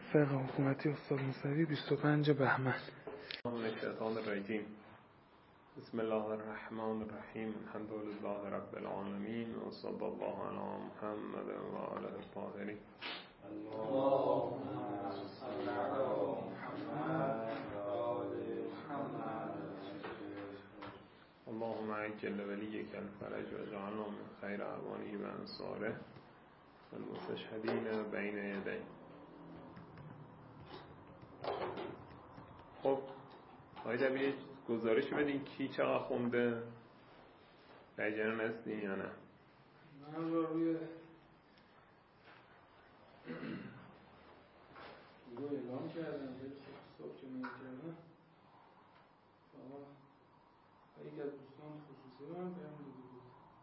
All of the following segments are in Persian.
فقه حکومتی استاد موسوی 25 بهمن. الشیطان الرجیم. بسم الله الرحمن الرحیم. الحمد لله رب العالمین و صلی الله علی محمد و آله الطاهرین. اللهم صل علی محمد و آل محمد. اللهم عجل ولیک الفرج و جعلنا من خیر اعوانه و انصاره المستشهدین بین یدیه. خب آقای دبیر گزارش بدین کی چقدر خونده؟ در جریان هستی یا نه؟ من روی رو اعلام کردم صبح که کردم یکی از دوستان خصوصی رو هم پیام داده بود.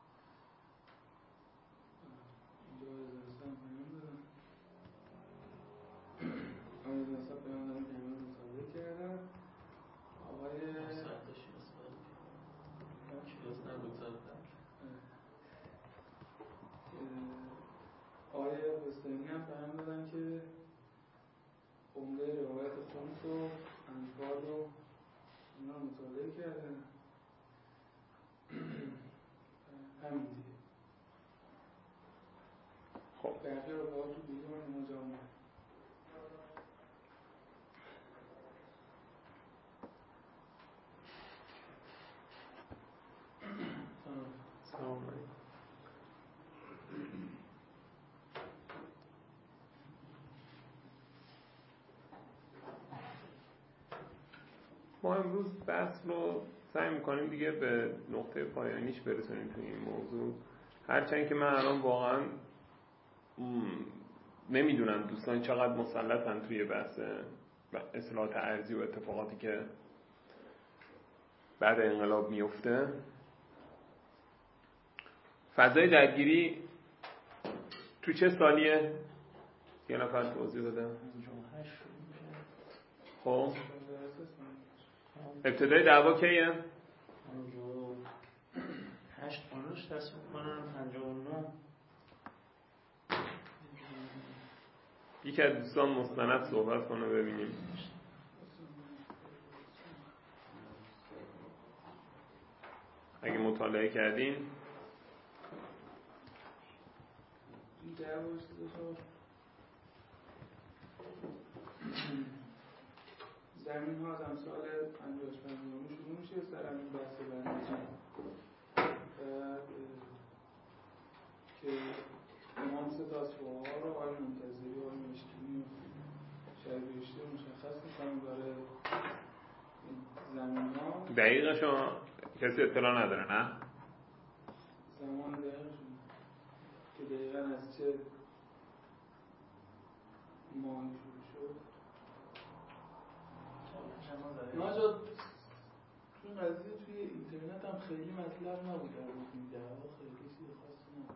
اینجا از دستان پیام دادم از دستان پیام دادم که امروز مصابه کردم. آقای حسینی هم پیام دادن که عمده روایت خمس و انفال رو اینا مطالعه کردن. همین دیگه. خب بقیه رو باید تو دیگه مجامعه. سلام علیکم. ما امروز بحث رو سعی میکنیم دیگه به نقطه پایانیش برسونیم توی این موضوع، هرچند که من الان واقعا نمیدونم دوستان چقدر مسلطن توی بحث اصلاحات ارضی و اتفاقاتی که بعد انقلاب میفته. فضای درگیری تو چه سالیه؟ یه نفر توضیح بده. خب ابتدای دعوا کیه؟ 58 قانونش تصمیم کنن 59. یکی از دوستان مستند صحبت کنه ببینیم. اگه مطالعه کردین زمین ها از امسال 55 شروع میشه سر همین بحث بندیجی که امام سه تا از فقها رو آقای منتظری و آقای مشکینی و شهریشتی مشخص میکنن برای زمین ها. دقیقشو کسی اطلاع نداره نه؟ زمان دقیقشون که دقیقا از چه ماهی شروع شد. ناجا تو قضیه توی اینترنت هم خیلی مطلب نبود، در این دعوا خیلی چیز خاصی نبود.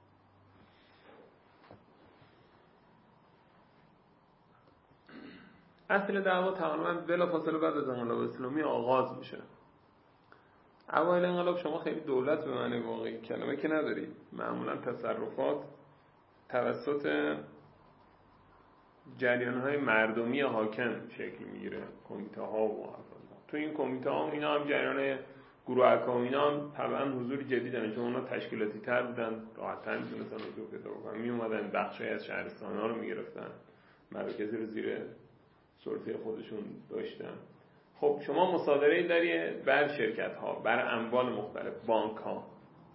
اصل دعوا تقریبا بلافاصله بعد از انقلاب اسلامی آغاز میشه. اوایل انقلاب شما خیلی دولت به معنی واقعی کلمه که ندارید، معمولا تصرفات توسط جریان‌های مردمی حاکم شکل میگیره، کمیته ها و تو این کمیته ها اینا هم جریان گروه اکا اینا هم طبعا حضور جدی دارن، چون اونا تشکیلاتی تر بودن، راحت‌تر میتونستن حضور پیدا کنن، می اومدن بخشی از شهرستان ها رو میگرفتن، مراکزی رو زیر سلطه خودشون داشتن. خب شما مصادره‌ای داری بر شرکت ها، بر اموال مختلف، بانک ها.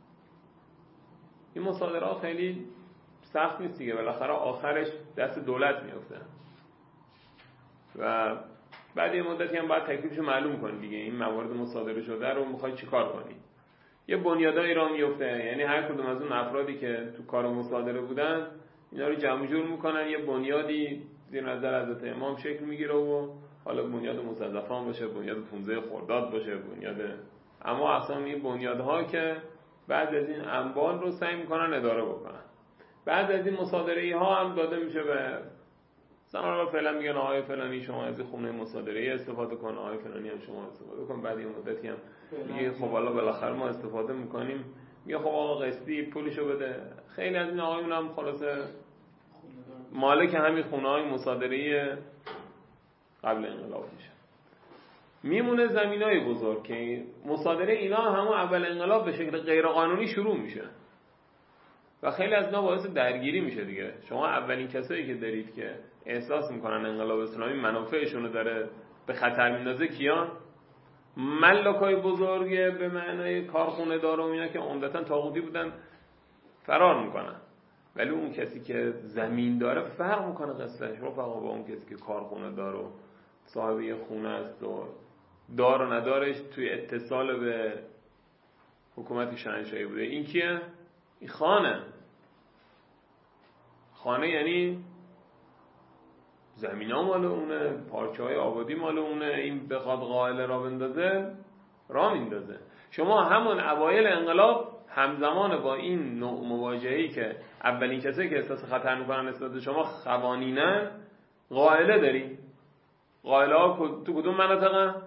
این مصادره ها خیلی سخت نیست دیگه، بالاخره آخرش دست دولت میفته و بعد یه مدتی هم باید تکلیفشو معلوم کنی دیگه. این موارد مصادره شده رو میخوای چیکار کنی؟ یه بنیادایی راه میفته، یعنی هر کدوم از اون افرادی که تو کار مصادره بودن اینا رو جمع جور میکنن، یه بنیادی زیر نظر حضرت امام شکل میگیره و حالا بنیاد مستضعفان باشه، بنیاد 15 خرداد باشه، بنیاد اما اسامی بنیادها که بعد از این اموال رو سعی میکنن اداره بکنن. بعد از این مصادره‌ای ها هم داده میشه به مثلا فعلا میگن آقای فلانی شما از خونه مصادره‌ای استفاده کن، آقای فلانی هم شما استفاده کن. بعد یه مدتی هم میگه خب حالا بالاخره ما استفاده میکنیم، میگه خب آقا قسطی پولشو بده. خیلی از این آقایون هم خلاصه مالک همین خونه‌های مصادره قبل انقلاب میشن. میمونه زمینای بزرگ که مصادره اینا همون اول انقلاب به شکل غیرقانونی شروع میشه و خیلی از اینا باعث درگیری میشه دیگه. شما اولین کسایی که دارید که احساس میکنن انقلاب اسلامی منافعشون رو داره به خطر میندازه کیان؟ ملاکای بزرگ به معنای کارخونه دار و اینا که عمدتاً طاغوتی بودن فرار میکنن، ولی اون کسی که زمین داره فرق میکنه قصهش رفقا با اون کسی که کارخونه دار و صاحب یه خونه است و دار و ندارش توی اتصال به حکومت شاهنشاهی بوده. این کیه؟ این خانه یعنی زمین ها مال اونه، پارچه های آبادی مال اونه. این بخواد قائله را بندازه را میندازه. شما همون اوایل انقلاب همزمان با این نوع مواجهه‌ای که اولین کسایی که احساس خطر میکنن نسبت به شما خوانینن، قائله داری. قائله ها تو کدوم مناطقه؟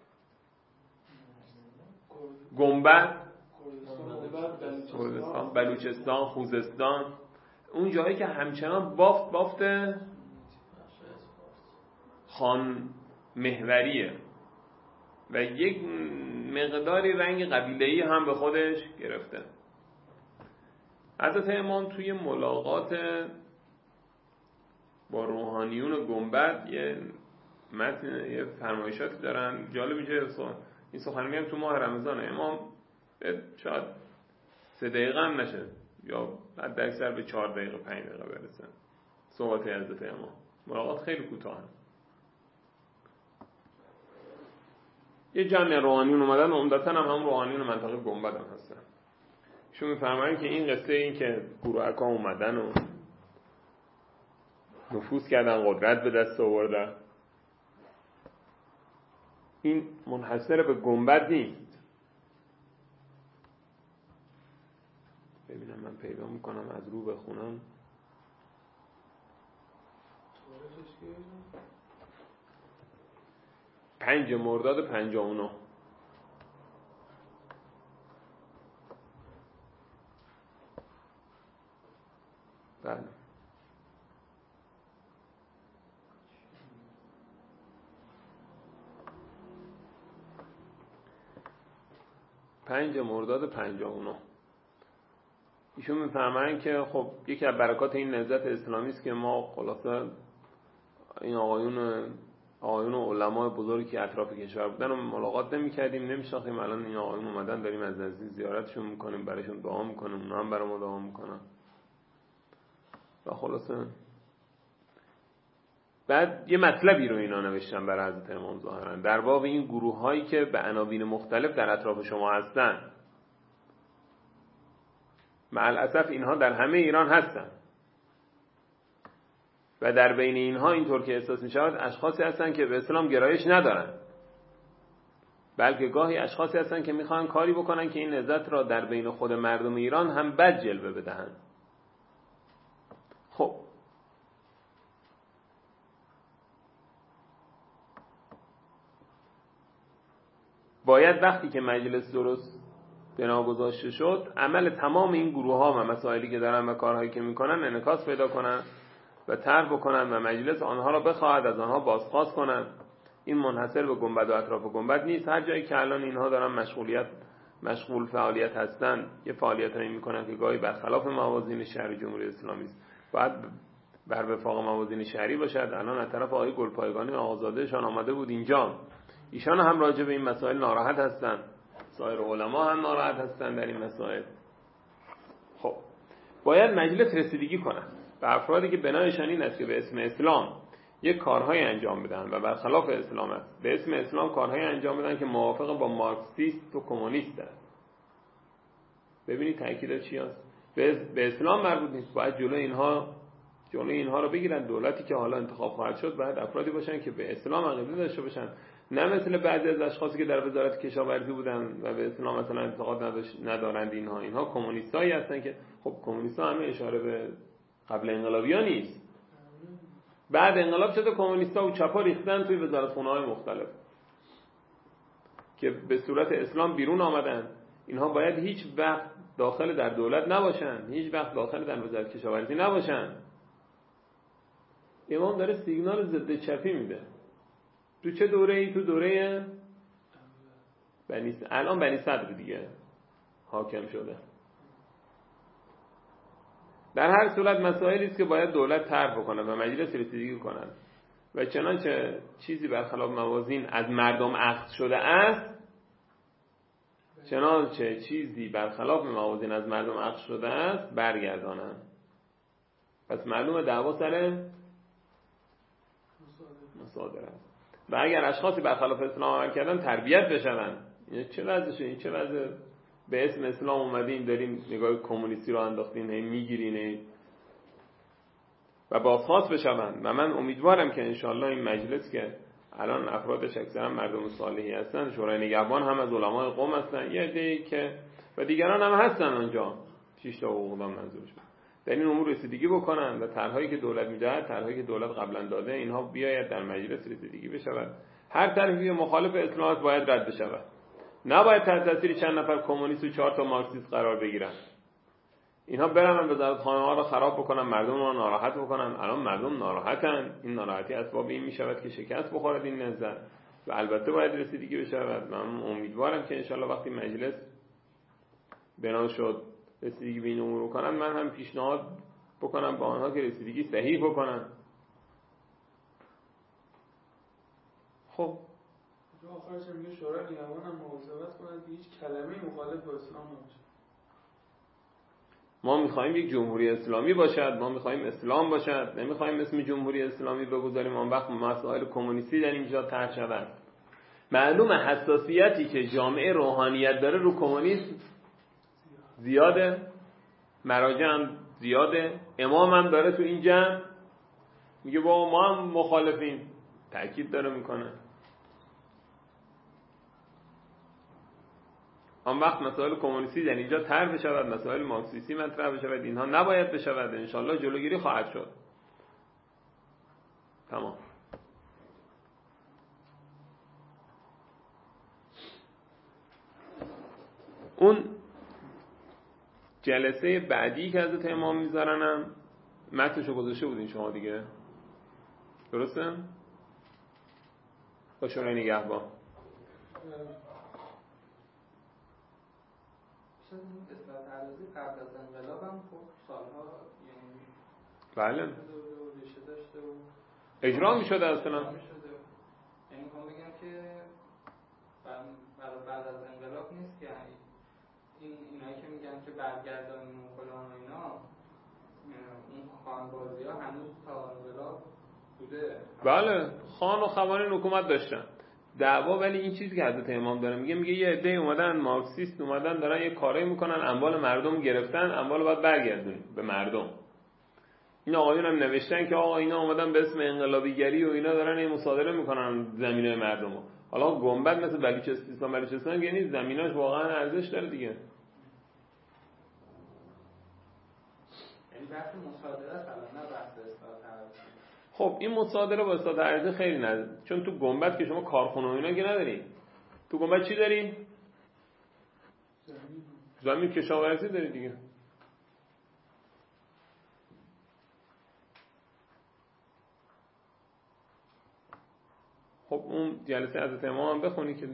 گنبد، کردستان، بلوچستان، خوزستان، اون جایی که همچنان بافت خان محوریه و یک مقداری رنگ قبیله‌ای هم به خودش گرفته. حضرت امام توی ملاقات با روحانیون گنبد یه فرمایشاتی دارن جالب میشه. این سخنرانی هم تو ماه رمضان امام شاید 3 دقیقه هم نشه یا حد اکثر به 4 دقیقه 5 دقیقه برسن صحبت حضرت امام. ملاقات خیلی کوتاه. یه جمع روحانیون اومدن، عمدتاً هم روحانیون منطقه گنبد هم هستن. شما میفرمایید که این قصه این که گروهکا اومدن و نفوذ کردن، قدرت به دست آوردن، این منحصر به گنبد نیست. ببینم من پیدا میکنم از رو بخونم. پنج مرداد 59. بله. 5 مرداد 59. ایشون میفرمایند که خب یکی از برکات این نهضت اسلامی است که ما خلاصه این آقایون و علمای بزرگی که اطراف کشور بودن رو ملاقات نمی‌کردیم، نمی‌شناختیم. الان این آقایون اومدن داریم از نزدیک زیارتشون می‌کنیم، براشون دعا می‌کنیم، اونا هم برای ما دعا می‌کنن. و خلاصه بعد یه مطلبی رو اینا نوشتن برای حضرت امام ظاهرا در باب این گروه‌هایی که به عناوین مختلف در اطراف شما هستن. مع الاسف اینها در همه ایران هستن و در بین اینها اینطور که احساس می‌شود اشخاصی هستن که به اسلام گرایش ندارن، بلکه گاهی اشخاصی هستن که میخوان کاری بکنن که این نهضت را در بین خود مردم ایران هم بد جلوه بدهند. خب باید وقتی که مجلس درست بنا گذاشته شد عمل تمام این گروه ها و مسائلی که دارن و کارهایی که میکنن انعکاس پیدا کنن و طرح بکنن و مجلس آنها را بخواهد از آنها بازخواست کنن. این منحصر به گنبد و اطراف گنبد نیست. هر جایی که الان اینها دارن مشغول فعالیت هستن، یه فعالیتایی میکنن که گاهی برخلاف موازین شهری جمهوری اسلامی است، باید بر وفاق موازین شهری باشد. الان از طرف آقای گلپایگانی آقازادهشان آمده بود اینجا، ایشان هم راجع به این مسائل ناراحت هستن، سایر علما هم ناراحت هستن در این مسائل. خب باید مجلس رسیدگی کنه به افرادی که بنایشان این است که به اسم اسلام یک کارهای انجام بدن و برخلاف اسلام است، به اسم اسلام کارهای انجام بدن که موافق با مارکسیست و کمونیست است. ببینید تأکید چی است؟ به اسلام مربوط نیست. باید جلوی اینها رو بگیرن. دولتی که حالا انتخاب خواهد شد باید افرادی باشن که به اسلام عقیده داشته باشن، نه مثل بعضی از اشخاصی که در وزارت کشاورزی بودن و به اسلام مثلا اعتقاد ندارند. اینها کمونیستایی هستن که خب کمونیست‌ها همه اشاره به قبل انقلابی‌ها نیست. بعد انقلاب شده کمونیست‌ها و چپا ریختن توی وزارتخونه‌های مختلف که به صورت اسلام بیرون آمدن. اینها باید هیچ وقت داخل در دولت نباشن، هیچ وقت داخل در وزارت کشاورزی نباشن. امام داره سیگنال ضد چپی میده. تو چه دوره‌ای؟ تو دوره الان بنی صدر دیگه حاکم شده. در هر صورت مسائلی است که باید دولت طرح کنه و مجلس رسیدگی کنن و چنانچه چیزی برخلاف موازین از مردم اخذ شده است، چنانچه چیزی برخلاف موازین از مردم اخذ شده است برگردانن. پس معلومه دعوا سر مصادره است. و اگر اشخاصی برخلاف اسلام عمل کردن تربیت بشن. این چه وضعشه؟ این چه وضع؟ به اسم اسلام اومدین دارین نگاه کمونیستی رو انداختین، هی میگیرین و بازخواست بشن. و من امیدوارم که انشالله این مجلس که الان افرادش اکثرا مردم صالحی هستن، شورای نگهبان هم از علمای قوم هستن، یه عده‌ای که و دیگران هم هستن اونجا، 6 تا حقوقدان منظورش، در این امور رسیدگی بکنن و طرحهایی که دولت میده، طرحهایی که دولت قبلا داده، اینها بیاید در مجلس رسیدگی بشود. هر طرحی مخالف اسلام باید رد بشود. نباید تحت تاثیر چند نفر کمونیست و 4 تا مارکسیست قرار بگیرن. اینها برن وزارتخانه ها رو خراب بکنن، مردم رو ناراحت بکنن. الان مردم ناراحتن. این ناراحتی اسباب این میشود که شکست بخورد این نهضت و البته باید رسیدگی بشود. من امیدوارم که انشالله وقتی مجلس بنا شد رسیدگی به این امور بکنن، من هم پیشنهاد بکنم با آنها که رسیدگی صحیح بکنن. خب آخرش میگه شورای نگهبان هم مواظبت کنند که هیچ کلمه‌ای مخالف با اسلام نباشه. ما میخوایم یک جمهوری اسلامی باشد، ما میخوایم اسلام باشد، نمیخوایم اسم جمهوری اسلامی بگذاریم اون وقت مسائل کمونیستی در اینجا طرح شود. معلومه حساسیتی که جامعه روحانیت داره رو کمونیسم زیاده، مراجع هم زیاده، امام هم داره تو این جمع میگه با ما هم مخالفیم، تأکید داره میکنه. آن وقت مسائل کمونیستی در اینجا طرح بشود، مسائل مارکسیستی مطرح بشود، اینها نباید بشود. انشالله جلوگیری خواهد شد. تمام. اون جلسه بعدی که حضرت امام میذارنم متنشو گذاشته بودین شما دیگه، درسته؟ با شورای نگهبان اصلاحات اراضی قبل از انقلاب هم خب سالها یعنی بله ریشه داشته و اجرا میشده اصلا. یعنی میخوام بگم که بعد از انقلاب نیست که اینایی که میگن که برگردانیم و فلان و اینا، اون خانبازی ها هنوز تا انقلاب بوده. بله خان و خوانین حکومت داشتن. دعوا ولی این چیزی که حضرت امام داره میگه یه عده اومدن مارکسیست اومدن دارن یه کاری میکنن، اموال مردم گرفتن، اموال باید برگردونیم به مردم. این آقایون هم نوشتن که آقا اینا اومدن به اسم انقلابیگری و اینا دارن این مصادره میکنن زمینای مردم. حالا گنبد مثل بلوچستان یعنی زمیناش واقعا ارزش داره دیگه. یعنی بحث مصادره است الان، نه بحث اصلاحات اراضی. خب این مصادره با اصلاحات اراضی خیلی نداره، چون تو گنبد که شما کارخونه و اینا که نداری. تو گنبد چی داری؟ زمین کشاورزی داری دیگه. خب اون جلسه حضرت امام هم بخونی که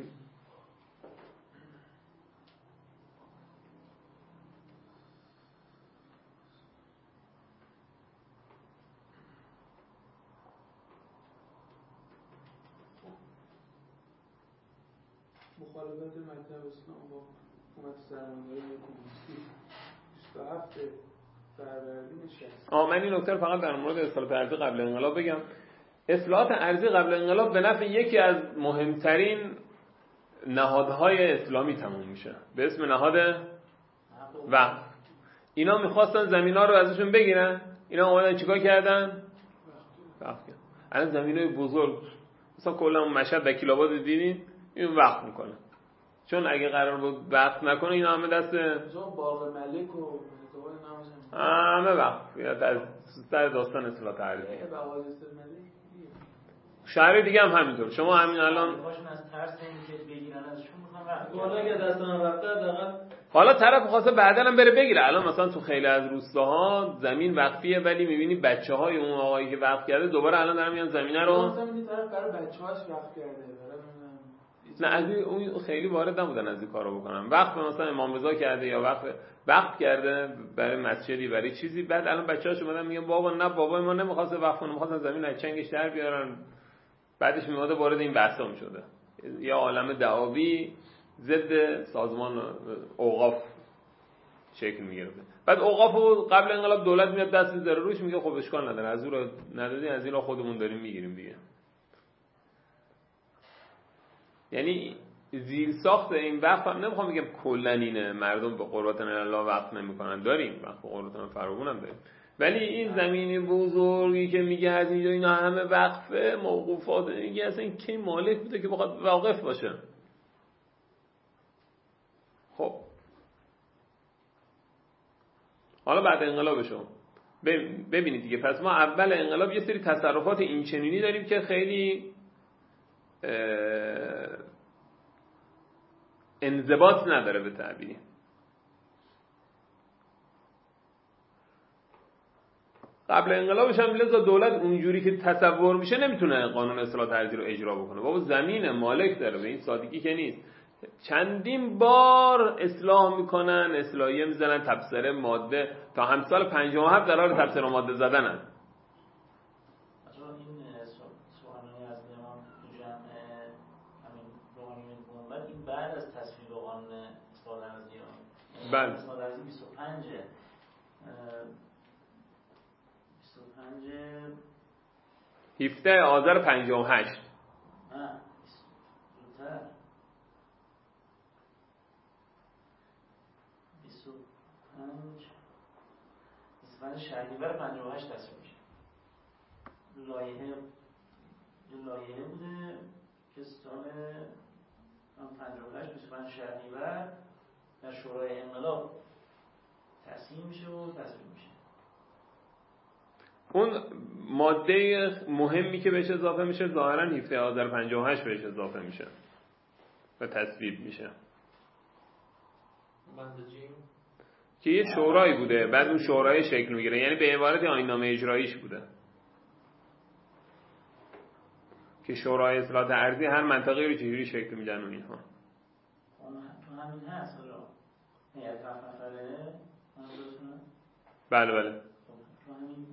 مخالفت مطلب اسلام با حکومت سرمایه‌داری کمونیستی 27 فروردین 60. من این نکته فقط در مورد اصلاحات ارضی قبل انقلاب بگم. اصلاحات ارضی قبل انقلاب به نفع یکی از مهمترین نهادهای اسلامی تموم میشه به اسم نهاد وقف. اینا میخواستن زمینا رو ازشون بگیرن، اینا اومدن چیکار کردن؟ وقف کردن. الان زمینای بزرگ مثلا کلا مشهد وکیل‌آباد دیدین این وقف میکنه، چون اگه قرار بود وقف نکنه اینا همه دست باغ ملک و همه وقف یا در داستان اصلاحات ارضی. شهر دیگه هم همینطور. شما همین الان باشون از ترس اینکه بگیرن ازشون میخوان وقت والا اگه دستان رفته حداقل حالا طرف خواسته بعداً هم بره بگیره. الان مثلا تو خیلی از روستاها زمین وقفیه، ولی میبینی بچه‌های اون آقایی که وقف کرده دوباره الان دارن میان زمینه رو مثلا میگه طرف برای بچه‌هاش وقف کرده. نه از اون خیلی وارد نبودن از این کارو بکنن. وقف مثلا امام رضا کرده یا وقف کرده برای مسجدی برای چیزی، بعد الان بچه‌هاش اومدن میگن بابا نه بابا ما نمی‌خواست وقف کنه، می‌خواستن زمین از چنگش در بیارن. بعدش میاد وارد این بحثا میشده. یا عالم دعاوی ضد سازمان اوقاف شکل میگرفته. بعد اوقافو قبل انقلاب دولت میاد دست میذاره روش، میگه خب اشکال نداره، از اون رو ندادین از این رو خودمون داریم میگیریم دیگه. یعنی زیر ساخت این وقف هم نمیخوام بگم کلا اینه مردم به قربتن الله وقف نمیکنن، داریم وقف به قربتن فراوون هم داریم، ولی این زمین بزرگی که میگه از اینجا اینا همه وقفه موقوفات، میگه اصلا این کی مالک بوده که بخواد واقف باشه؟ خب حالا بعد انقلابشو ببینید دیگه. پس ما اول انقلاب یه سری تصرفات این چنینی داریم که خیلی انضباط نداره به تعبیری. قبل انقلابش هم لذا دولت اونجوری که تصور میشه نمیتونه قانون اصلاح طرزی رو اجرا بکنه. بابا زمین مالک داره، به این سادگی که نیست. چندین بار اصلاح میکنن، اصلاحیه میزنن، تبصره ماده، تا هم سال 57 در حال تبصره ماده زدنن. بعد از تصویب قانون اصلاح طرزی بله اصلاح طرزی 25 17 آذر 58 نه زودتر 25 شهریور 58 تصویب میشه. لایحه بوده که سال 58 25 شهریور در شورای انقلاب تصمیم میشه و تصویب میشه. اون ماده مهمی که بهش اضافه میشه ظاهرا 17 آذر 58 بهش اضافه میشه و تصویب میشه که یه شورایی بوده، بعد اون شورای شکل میگیره، یعنی به عبارت آیین‌نامه اجراییش بوده که شورای اصلاح طرزی هر منطقه رو چجوری شکل میدن و اینها. تو همین هست هیئت 7 نفره بله تو همین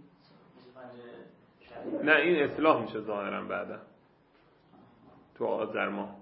25 نه این اصلاح میشه ظاهرا بعدا تو آذر ماه.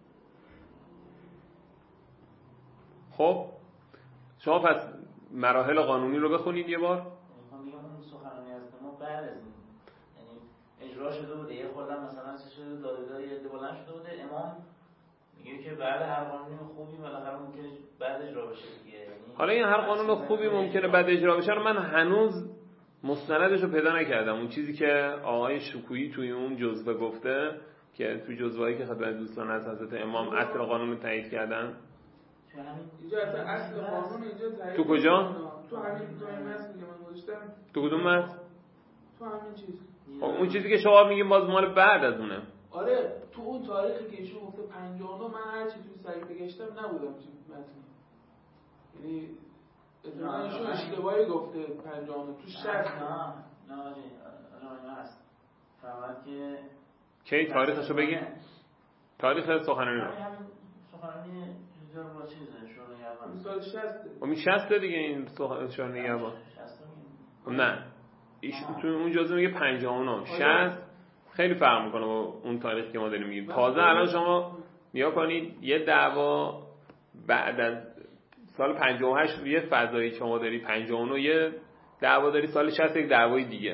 خب شما پس مراحل قانونی رو بخونید یه بار. میگم اون سخنرانی از ما بعد از این یعنی اجرا شده بوده، یه خودم مثلا چه شده دادگاه یه بلند شده بوده، امام میگه که بعد هر قانون خوبی بالاخره ممکنه بعد اجرا بشه دیگه. یعنی حالا این هر قانون خوبی ممکنه بعد اجرا بشه رو من هنوز مستندش رو پیدا نکردم. اون چیزی که آقای شکویی توی اون جزوه گفته که توی جزوه‌ای که خدمت دوستان از حضرت امام اصل قانون رو تایید کردن. اینجا اصل قانون اینجا تایید تو کجا؟ تو همین متن که من گذاشتم. تو کدوم متن؟ تو همین چیز. اون چیزی که شما میگین باز مال بعد از اونه. آره تو اون تاریخی که ایشون گفته 59 من هر چی توی صحیفه گشتم نبودم تو متن. یعنی اتفاقا ایشون اشتباهی گفته 59 تو 60. نه آجی هست. فقط که کی تاریخشو بگین؟ تاریخ سخنرانی رو. سخنرانی جزیره با چیزه شورای اول. سال 60. اون 60 دیگه این شورای اول. نه. ایشون تو اون جزء میگه 59 60 خیلی فرق میکنه با اون تاریخی که ما داریم میگیم. تازه الان شما نیا کنید یه دعوا بعد از سال 58 یه فضایی شما داری 59 یه دعوا داری سال 60 یک دعوای دیگه.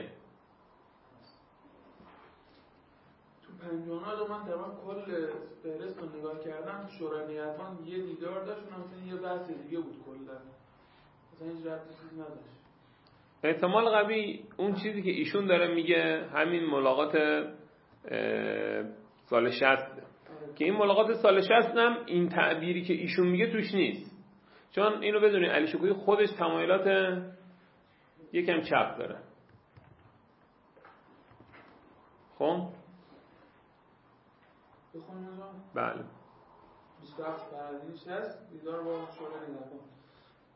تو 59 رو من تمام کل فهرست رو نگاه کردم تو شورای نگهبان یه دیدار داشت اونم مثلا یه بحث دیگه بود کلا. مثلا هیچ ربطی چیزی نداشت. احتمال قوی اون چیزی که ایشون داره میگه همین ملاقات سال 60 که این ملاقات سال 60 هم این تعبیری که ایشون میگه توش نیست. چون اینو بدونید علی شکویی خودش تمایلات یکم چپ داره. خب بخونیم بله 27 فروردین 60 دیدار با شورای نگهبان.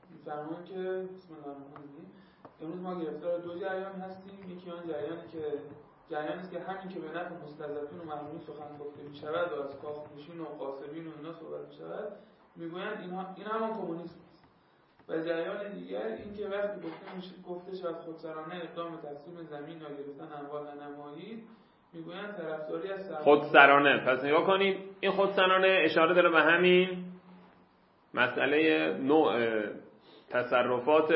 می‌فرمایند که بسم الله الرحمن الرحیم امروز ما گرفتار دو جریان هستیم. یکی آن جریانی است که همین که به نفع مستضعفین و محرومین سخن گفته می‌شود و از کاخ‌نشین و غاصبین و اینا صحبت می‌شود، می‌گویند این همان کمونیسم است. و جریان دیگر این که وقتی گفته شود خودسرانه اقدام به تقسیم زمین یا گرفتن اموال نمایید، میگویند طرفداری از خودسرانه. پس نگاه کنید این خودسرانه اشاره داره به همین مسئله نوع تصرفات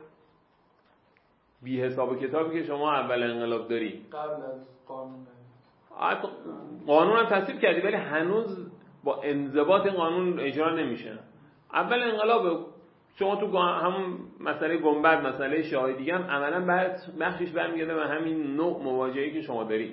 بی حساب و کتابی که شما اول انقلاب داری. قبل از قانون قانون هم تصویب کردی ولی هنوز با انضباط این قانون اجرا نمیشه. اول انقلاب شما تو همون مسئله گنبد، مسئله شاهدی هم عملا بخشش برمیگرده به همین نوع مواجهه‌ای که شما داری.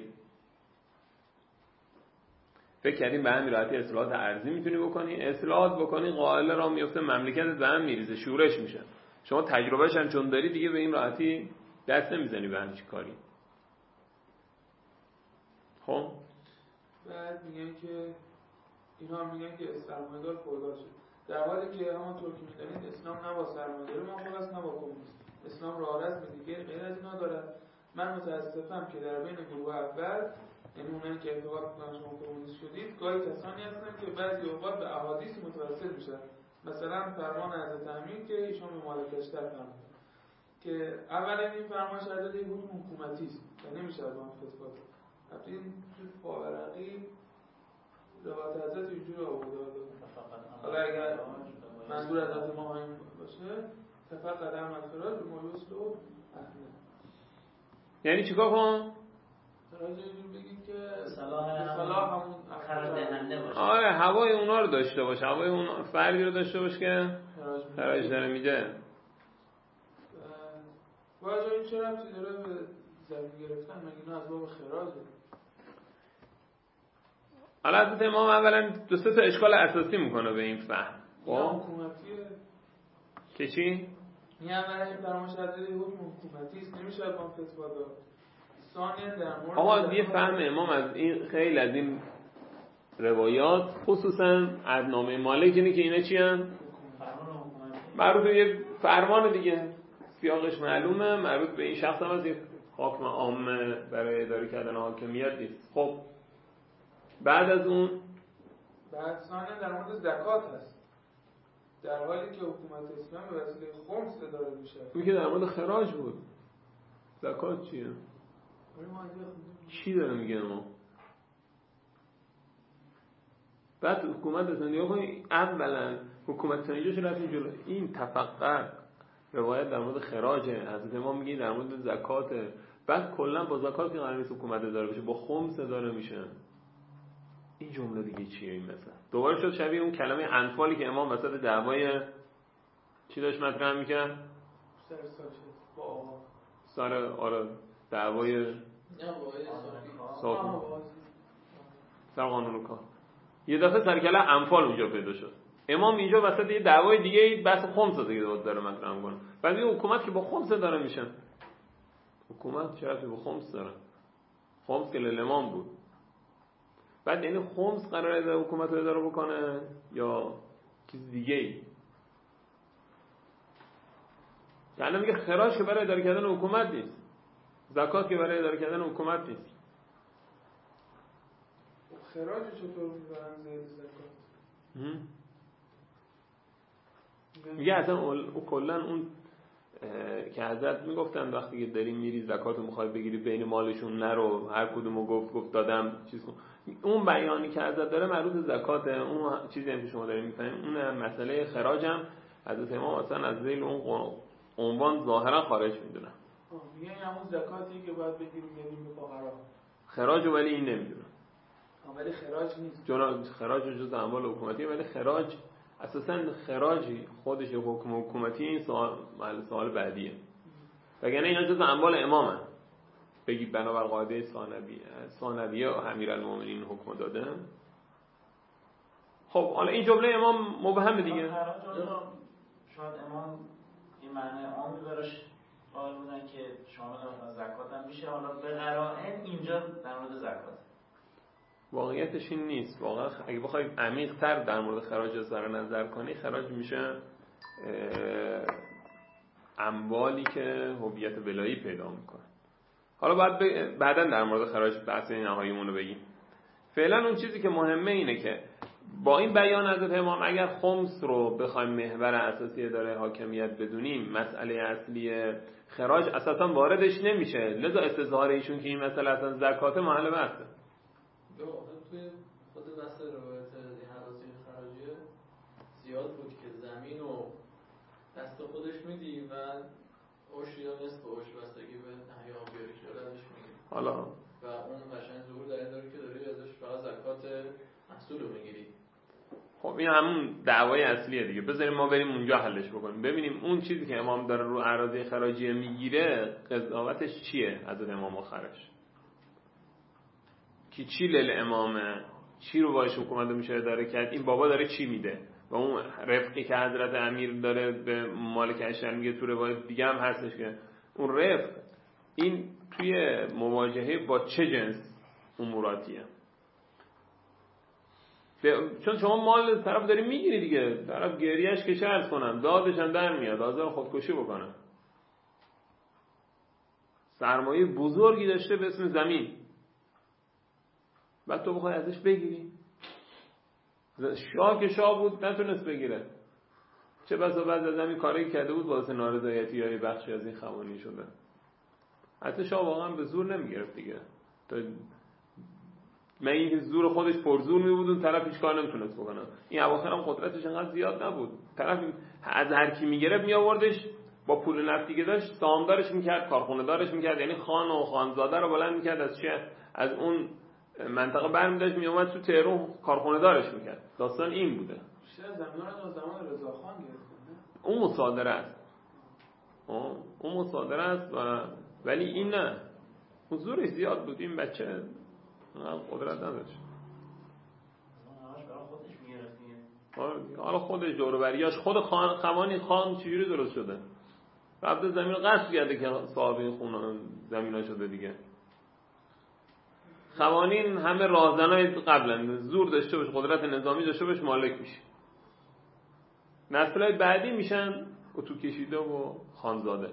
فکر کردیم به همین راحتی اصلاحات ارضی میتونی بکنی، اصلاحات بکنی قائله را میفته، مملکتت به هم میریزه، شورش میشه. شما تجربهش هم چون داری دیگه به این راحتی دست نمیزنی به همچین کاری. خب بعد میگن که اینا میگن که سرمایه‌دار پولدار شد، در حالی که همونطور که میدونید اسلام نه با سرمایه‌داری موافق است نه با کمونیسم. اسلام راه رسم دیگه غیر از اینا دارد. من متاسفم که در بین گروه اول، یعنی اونایی که اعتقاد می‌کنن شما کمونیست شدید، گاهی کسانی هستن که بعضی اوقات به احادیث متوسل میشن. مثلا فرمان حضرت امیر که ایشون به مالکشتر فرمودن که اولا این فرمان شدید یک حکم حکومتی است و نمیشه با اون فتوا داد. البته این تو فاورقی روایت حضرت اینجوری آورده. حالا اگر منظور از ما همین باشه تفقد عمل خراج به مایوس رو اهله. یعنی چیکار کنم؟ راجع اینجور بگید که صلاح همون خرج باشه. آره هوای اونا رو داشته باشه، هوای اون فردی رو داشته باشه که خراج داره میده. واجه این چه ربطی داره به زمین گرفتن؟ مگه نه از باب خراجه؟ حالا حضرت امام اولا دو سه تا اشکال اساسی میکنه به این فهم. خب حکومتیه که چی؟ این اولا این فرمان شدید حکم حکومتی است، نمیشه با فتوا داد. ثانیاً در مورد آقا یه فهم امام از این خیلی از این روایات خصوصا عهدنامه مالک اینه که اینا چی ان؟ مربوط به یه فرمان دیگه، سیاقش معلومه، مربوط به این شخص هم از یک حاکم عامه برای اداره کردن حاکمیت نیست. خب بعد از اون بعد ثانیاً در مورد زکات هست، در حالی که حکومت اسلام به وسیله خمس اداره میشه. این که در مورد خراج بود. زکات چیه؟ چی داره میگه ما؟ بعد حکومت از نگاه کنید، اولا حکومت اینجاش رفتیم جلو. این تفقه روایت در مورد خراجه، حضرت امام میگه در مورد زکاته. بعد کلا با زکات که قرار نیست حکومت اداره بشه، با خمس اداره میشه. این جمله دیگه چیه این مثلا؟ دوباره شد شبیه اون کلمه انفالی که امام وسط دعوای چی داشت مطرح میکرد؟ آره دعوای سر قانون کار. یه دفعه سرکله انفال اونجا پیدا شد. امام اینجا وسط یه دعوای دیگه بحث خمس دیگه داره مطرح میکنه. بعد این حکومت که با خمس داره میشه. حکومت چرا با خمس داره؟ خمس که للامام بود. بعد یعنی خمس قراره حکومت رو اداره بکنه یا چیز دیگه ای؟ یعنی میگه خراج که برای اداره کردن حکومت نیست، زکات که برای اداره کردن حکومت نیست. خراج چطور میبرن زیر زکات؟ میگه اصلا کلا اون که حضرت میگفتن وقتی که داری میری زکات رو میخوای بگیری بین مالشون نرو، هر کدومو گفت دادم چیز کن. اون بیانی که حضرت داره مربوط به زکات، اون چیزی هم که شما دارین میفهمین اون مسئله خراج هم حضرت امام اصلا از ذیل اون عنوان ظاهرا خارج میدونن. میگن همون زکاتی که باید بگیریم بدیم به فقرا. خراج ولی این نمیدونن. ولی خراج نیست. خراج جز اموال حکومتی، ولی خراج اساسا خراجی خودش حکم حکومتی این سوال بعدیه. وگرنه اینا جز اموال امامن. بگید بنابر قاعده ثانویه امیرالمومنین حکم داده. خب حالا این جمله امام مبهمه دیگه. شاید امام این معنی عامی براش قائل بودن که شامل مثلا زکات هم میشه. حالا به قرائن اینجا در مورد زکات. واقعیتش این نیست. واقعا اگه بخوای عمیق‌تر در مورد خراج اظهار نظر کنی، خراج میشه اموالی که هویت ولایی پیدا میکنه. حالا باید بعدا در مورد خراج بحث نهاییمون رو بگیم. فعلا اون چیزی که مهمه اینه که با این بیان حضرت امام اگر خمس رو بخوایم محور اساسی اداره حاکمیت بدونیم، مسئله اصلی خراج اساسا واردش نمیشه. لذا استظهار ایشون که این مسئله اصلا زکات محل بحثه. توی خود بحث روایت حراسی خراجی زیاد بود که زمین رو دست خودش میدی و عشر یا نصف عشر بستگی به نهی آبیاریش ازش میگیری. حالا و اون قشنگ ظهور در این داره که داری ازش فقط زکات محصول رو میگیری. خب این همون دعوای اصلیه دیگه. بذاریم ما بریم اونجا حلش بکنیم، ببینیم اون چیزی که امام داره رو اراضی خراجی میگیره قضاوتش چیه. حضرت امام آخرش که چی امامه، چی رو باش حکومت میشه اداره کرد، این بابا داره چی میده. و اون رفقی که حضرت امیر داره به مالک اشتر میگه تو روایت دیگه هم هستش که اون رفق این توی مواجهه با چه جنس اموراتیه. چون شما مال طرف داری میگیری دیگه، طرف گریهش که چه عرض کنم، دادش هم در میاد، آزار خودکشی بکنه. سرمایه بزرگی داشته به اسم زمین، بعد تو بخوای ازش بگیری. شاه که شاه بود نتونست بگیره، چه بسا بعد از همین کاری کرده بود واسه نارضایتی یا بخشی از این خوانی شده. حتی شاه واقعا به زور نمیگرفت دیگه. من این زور خودش پرزور می بود، اون طرف هیچ کار نمیتونست بکنه. این اواخر هم قدرتش انقدر زیاد نبود، طرف از هر کی میگرفت می آوردش با پول نفتی که داشت سهامدارش میکرد، کارخونه دارش میکرد، یعنی خان و خانزاده رو بلند میکرد از اون منطقه برمی داشت می اومد تو تهران کارخونه دارش میکرد. داستان این بوده. بیشتر زمین رو زمان رضاخان گرفتن. اون مصادره است. اون مصادره است ولی این نه. حضورش زیاد بود، این بچه قدرت نداشت. حالا خودش دور و بریاش خود خوانی خان چجوری درست شده؟ رفته زمین رو غصب کرده که صاحب خونه زمینا شده دیگه. خوانین همه راهزنای قبلا زور داشته باش، قدرت نظامی داشته باش، مالک میشه. نسل‌های بعدی میشن اتو کشیده و خانزاده.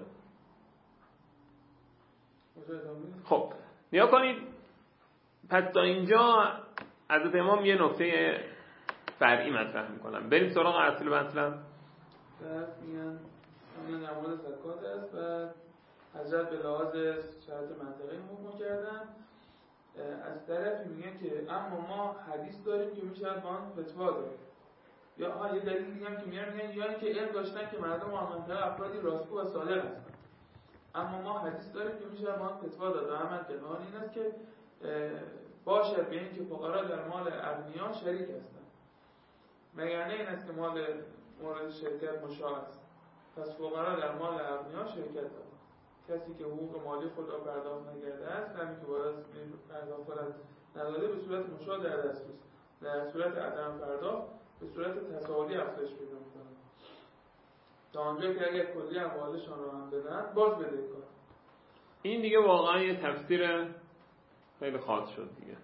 خب نیا کنید، پس تا اینجا حضرت امام یه نکته فرعی مطرح میکنن. بریم سراغ اصل مثلا. میگن در مورد زکات است و حضرت به لحاظ شرط منطقی حکم کردن. از طرفی میگن که اما ما حدیث داریم که میشه با آن فتوا داد. یا یه دلیل دیگه هم که میگن یا اینکه علم داشتن که مردم آمنطقه افرادی راستگو و صادق هستن. اما ما حدیث داریم که میشه با آن فتوا داد. و عمل کردن این است که باشه به این که فقرا در مال اغنیا شریک هستند. مگر نه این است که مال مورد شرکت مشاع است. پس فقرا در مال اغنیا شرکت دارند. کسی که حقوق مالی خود را پرداخت نکرده است، همین که باید پرداخت کند نداده، به صورت مشاع در دسترس، در صورت عدم پرداخت به صورت تساوی افزایش پیدا می‌کند. تا آنجا که اگر کلی اموالشان را هم بدن باز بدهکار. این دیگه واقعا یه تفسیر خیلی خاص شد دیگه.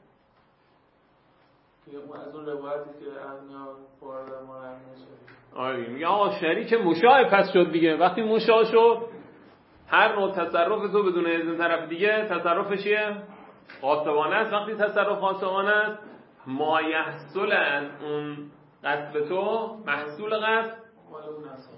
از اون روایتی که اغنیا فقرا در مال اغنیا شریک. آره میگه آقا شریک مشاع پس شد دیگه. وقتی مشاع شد هر نوع تصرف تو بدون اذن طرف دیگه تصرفش چیه؟ غاصبانه است. وقتی تصرف غاصبانه است، ما یحصل از اون غصب تو محصول غصب مال اون است.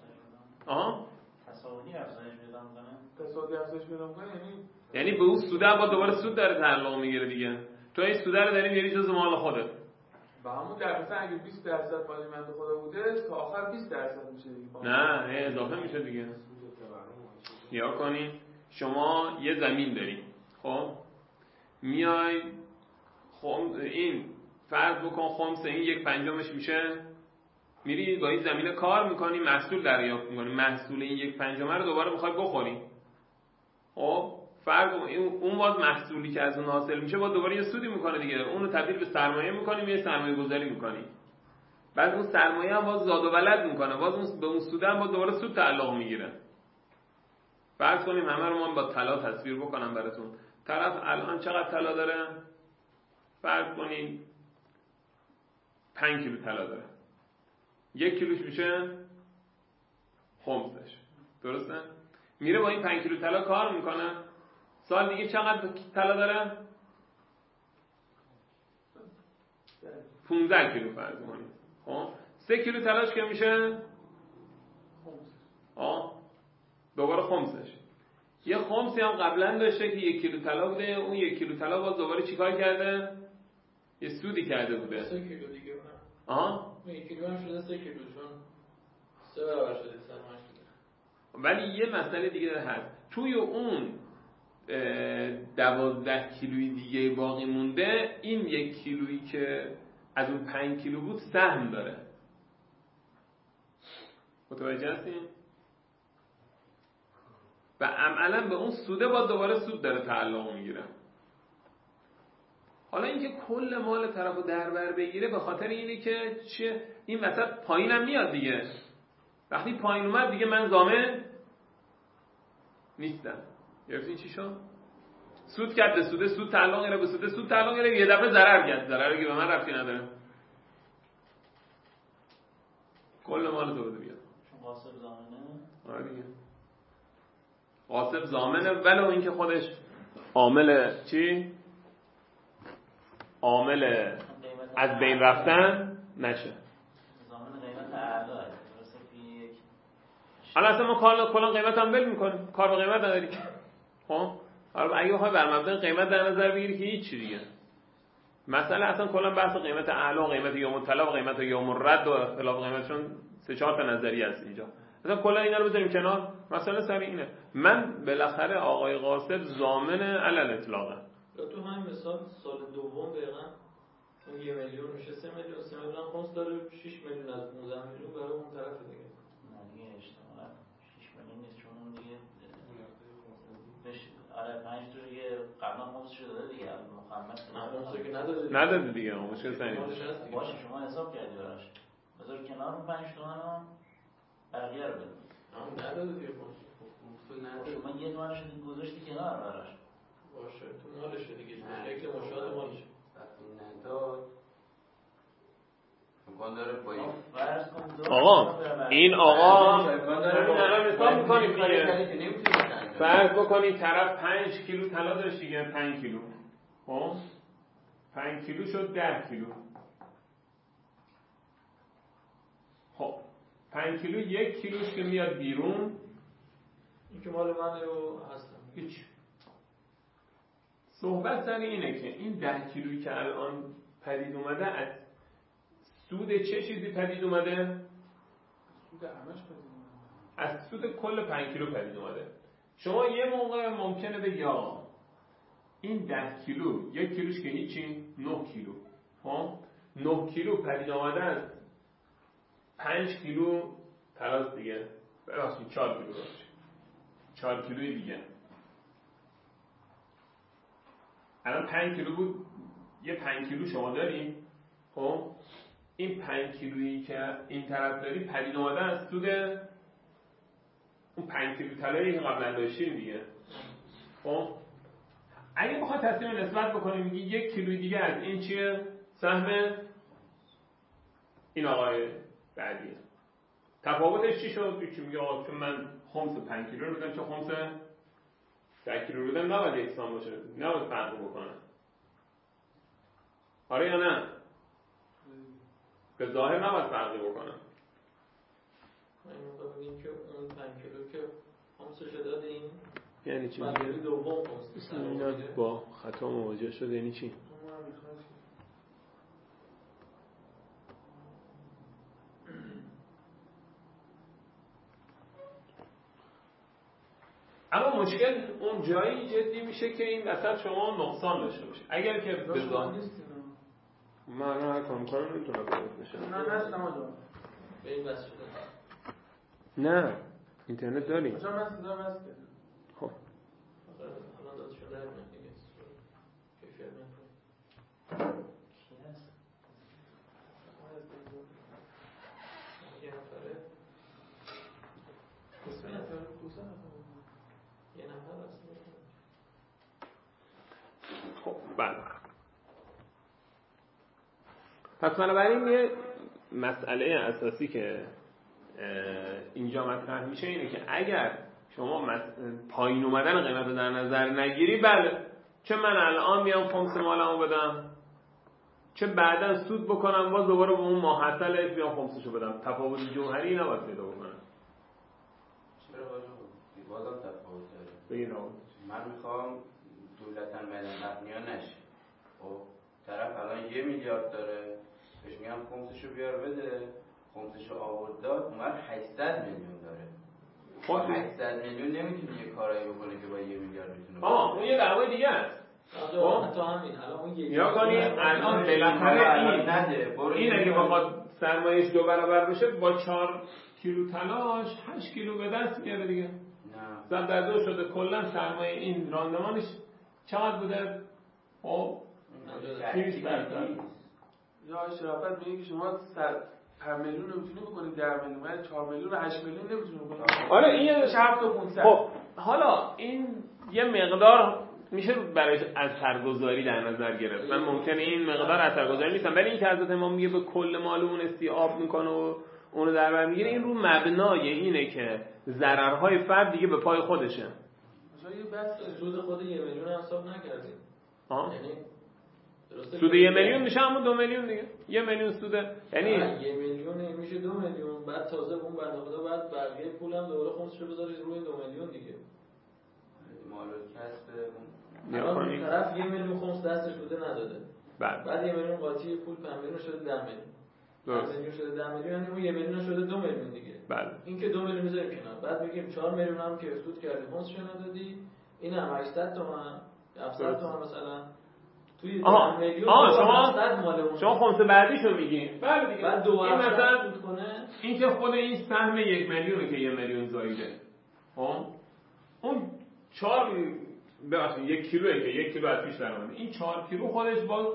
تصاوی افزایش پیدا می‌کنه. تصاوی افزایش پیدا می‌کنه یعنی به اون سوده با دوباره سود داره تعلق میگیره دیگه. تو این سوده رو داری میاری جز مال خودت. و همون در مثلا اگه 20% مال من خدا بوده تا آخر 20% میشه دیگه. نه اضافه میشه دیگه. یا کنی شما یه زمین داری، خب میای این فرض بکن خمس این 1/5 میشه، میری با این زمین کار میکنی، محصول دریافت میکنی، محصول این 1/5 رو دوباره میخوای بخوری. خب فرض اون باز محصولی که از اون حاصل میشه باز دوباره یه سودی میکنه دیگه، اون رو تبدیل به سرمایه میکنی، یه سرمایه گذاری میکنی، بعد اون سرمایه هم باز زاد و ولد میکنه، باز به اون سود هم باز دوباره سود تعلق میگیره. فرض کنیم همه رو من با طلا تصویر بکنم براتون. طرف الان چقدر طلا داره؟ فرض کنیم 5 کیلو طلا داره. 1 کیلوش میشه خمسش. درسته؟ میره با این 5 کیلو طلا کار میکنه، سال دیگه چقدر طلا داره؟ 15 کیلو فرض کنید. خب 3 کیلو طلاش که میشه؟ دوباره خمسش. یه خمسی هم قبلا داشته که 1 کیلو طلا بوده، اون 1 کیلو طلا باز دوباره چیکار کرده؟ یه سودی کرده بوده. 3 کیلو دیگه. 1 کیلو هم شده 3 کیلو، چون 3 برابر شده سرمایه شده. ولی یه مسئله دیگه هست، توی اون 12 کیلوی دیگه باقی مونده، این 1 کیلویی که از اون 5 کیلو بود سهم داره. متوجه هستین؟ و عملا به اون سوده با دوباره سود داره تعلق میگیره. حالا اینکه کل مال طرفو در بر بگیره به خاطر اینه که چیه؟ این وسط پایینم میاد دیگه. وقتی پایین اومد دیگه من ضامن نیستم. گرفتین چی شد؟ سود کرد به سوده، سود تعلق گرفت به سوده، سود تعلق گرفت، یه دفعه ضرر کرد، ضرری که به من ربطی نداره. کل مال تو بده بیاد. چون قاسب ضامنه. آره دیگه. قاسب ضامنه ولو اینکه خودش عامل چی؟ عامل از بین رفتن نشه. ضامن قیمت اعلا درسته که یک حالا اصلا ما کلا قیمت هم بل میکنیم، کار به قیمت نداری. خب حالا اگه بخوای بر مبدأ قیمت در نظر بگیری که هیچ چیز دیگه. مثلا اصلا کلا بحث قیمت اعلا و قیمت یوم الطلاق و قیمت یوم الرد و اختلاف قیمتشون 3-4 تا نظریه هست اینجا. مثلا کلا اینا رو بذاریم کنار، مثلا سر اینه من بالاخره آقای قاسب ضامن علل اطلاقه. یا تو همین مثال سال دوم دقیقاً اون 1 میلیون میشه 3 میلیون، 3 میلیون خمس داره، 6 میلیون از 15 میلیون برای اون طرف دیگه. نه دیگه اشتمالا 6 میلیون نیست، چون اون دیگه آره 5 تا دیگه قبلا خمسش داده دیگه. محمد خمسو که نداده دیگه. مشکل سنی باشه شما حساب کردی براش، بذار کنار اون 5 تومن رو بقیه رو بده. نداده دیگه خمسو نداده. شما 1 تومنش گذاشتی کنار براش. باشه تو مالشه دیگه، به شکل مشاهده مالشه. نداد امکان داره پایی. آقا این آقا الان حساب میکنیم دیگه. فرض بکنید طرف 5 کیلو طلا داشت دیگه، 5 کیلو. خب 5 کیلو شد 10 کیلو. خب 5 کیلو 1 کیلوش که میاد بیرون، این که مال منه و هستم هیچ. صحبت سر اینه که این 10 کیلویی که الان پدید اومده از سود چه چیزی پدید اومده؟ سود همش پدید اومده. از سود کل 5 کیلو پدید اومده. شما یه موقع ممکنه بگی آقا این 10 کیلو 1 کیلوش که هیچی 9 کیلو. خب 9 کیلو پدید آمده از 5 کیلو طلاست دیگه. ببخشید 4 کیلو باشه. 4 کیلوی دیگه. الان 5 کیلو بود، یه 5 کیلو شما داری. خب این 5 کیلویی که این طرف داری پدید اومده از سود اون 5 کیلو طلایی که قبلا داشتیم دیگه. خب اگه بخواد تصمیم نسبت بکنیم میگی 1 کیلوی دیگه از این چیه؟ سهم این آقای بعدیه. تفاوتش چی شد؟ یکی میگه آقا چون من خمس 5 کیلو رو بدم، چون خمس 10 کیلو رو بدم نباید یکسان باشه، نباید فرق بکنه. آره یا نه؟ به ظاهر نباید فرقی بکنه. این ببینیم که اون 5 کیلو که خمسش دادیم یعنی چی؟ مجموعی دوم خمس. اینا با خطا مواجه شده یعنی چی؟ اما مشکل اون جایی جدی میشه که این وسط شما نقصان داشته باشه. اگر که به ظاهر من هر کارو نمیتونم بشه. نه هستم آجا. به این بس شده. نه اینترنت داری؟ آجا من صدا هست. خب الان دادشون در من دیگه کیفیت نکنی. کی هست؟ یه نفره یه نفر هست. خب بله. پس بنابراین یه مسئله اساسی که اینجا مطرح میشه اینه که اگر شما پایین اومدن قیمت رو در نظر نگیری، بله چه من الان بیام خمس مالمو بدم، چه بعدا سود بکنم باز دوباره به اون ماحصلش بیام خمسشو بدم، تفاوت جوهری نباید پیدا بکنم. چرا بازم تفاوت داره؟ بگید من میخوام دولتن مدن مبنیا نشه. خب طرف الان 1 میلیارد داره، بهش میگم خمسشو بیار بده، خمسشو آورد داد، اون 800 میلیون داره. خب 800 میلیون نمیتونه یه کارایی بکنه که با 1 میلیارد میتونه بکنه. اون یه دعوای دیگه است. تو همین الان اون یا کنید الان بالاخره این اگه بخواد سرمایه‌اش 2 برابر بشه با 4 کیلو طلاش 8 کیلو به دست میاره دیگه. نه. ضرب در 2 شده، کلا سرمایه این راندمانش چقدر بوده؟ خب 30%. یا شرافت میگه که شما 5 میلیون نمیتونی بکنید 10 میلیون، ولی 4 میلیون و 8 میلیون نمیتونی بکنید. آره این 7 تا 500. خب حالا این یه مقدار میشه برایش اثرگذاری در نظر گرفت. من ممکنه این مقدار اثرگذاری نیستم، ولی این که حضرت امام میگه به کل مال اون استیعاب میکنه و اونو در بر میگیره، این رو مبنای اینه که ضررهای فرد دیگه به پای خودشه. مثلا یه بحث سود خود 1 میلیون حساب نکردیم. یعنی سود 1 میلیون میشه همون 2 میلیون دیگه. 1 میلیون سود یعنی 1 میلیون میشه 2 میلیون، بعد تازه اون بنده خدا بعد بقیه پولم دوباره خمسشو بذاری روی 2 میلیون دیگه. مال کسب اون طرف 1 میلیون خمس دستش بوده نداده. بعد 1 میلیون قاطی پول 5 میلیون شده 10 میلیون. 10 میلیون شده 10 میلیون، یعنی اون 1 میلیون شده 2 میلیون دیگه. بله. این که 2 میلیون میذاریم کنار. بعد میگیم 4 میلیون هم که سود کردی خمسشو ندادی. این هم 800 تومن، 700 تومن مثلا. توی 10 میلیون شما خمس بعدیشو میگین. بله دیگه. بعد دو این مثلا سود کنه. این که خود این سهم 1 میلیونه که 1 میلیون زایده. خب اون 4 ببخشید 1 کیلوئه که 1 کیلو از پیش درآمده. این 4 کیلو خودش باز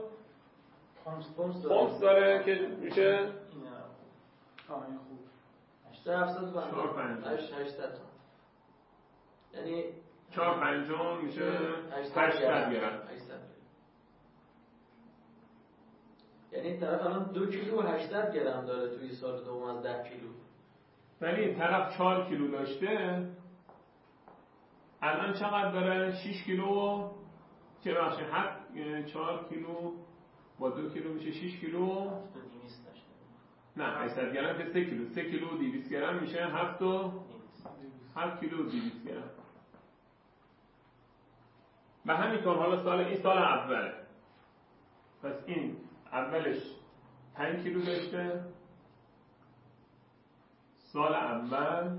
خمس داره که میشه این خوب 700 تومن 800 یعنی 4 پنجم میشه 800 گرم. یعنی این طرف الان 2 کیلو و 800 گرم داره توی سال دوم از 10 کیلو. ولی این طرف 4 کیلو داشته، الان چقدر داره؟ 6 کیلو چه باشه؟ 4 کیلو با 2 کیلو میشه 6 کیلو. نه 800 گرم که 3 کیلو، 3 کیلو و 200 گرم میشه 7 کیلو و 200 گرم. و همینطور حالا این سال اوله، پس این اولش 5 کیلو داشته، سال اول،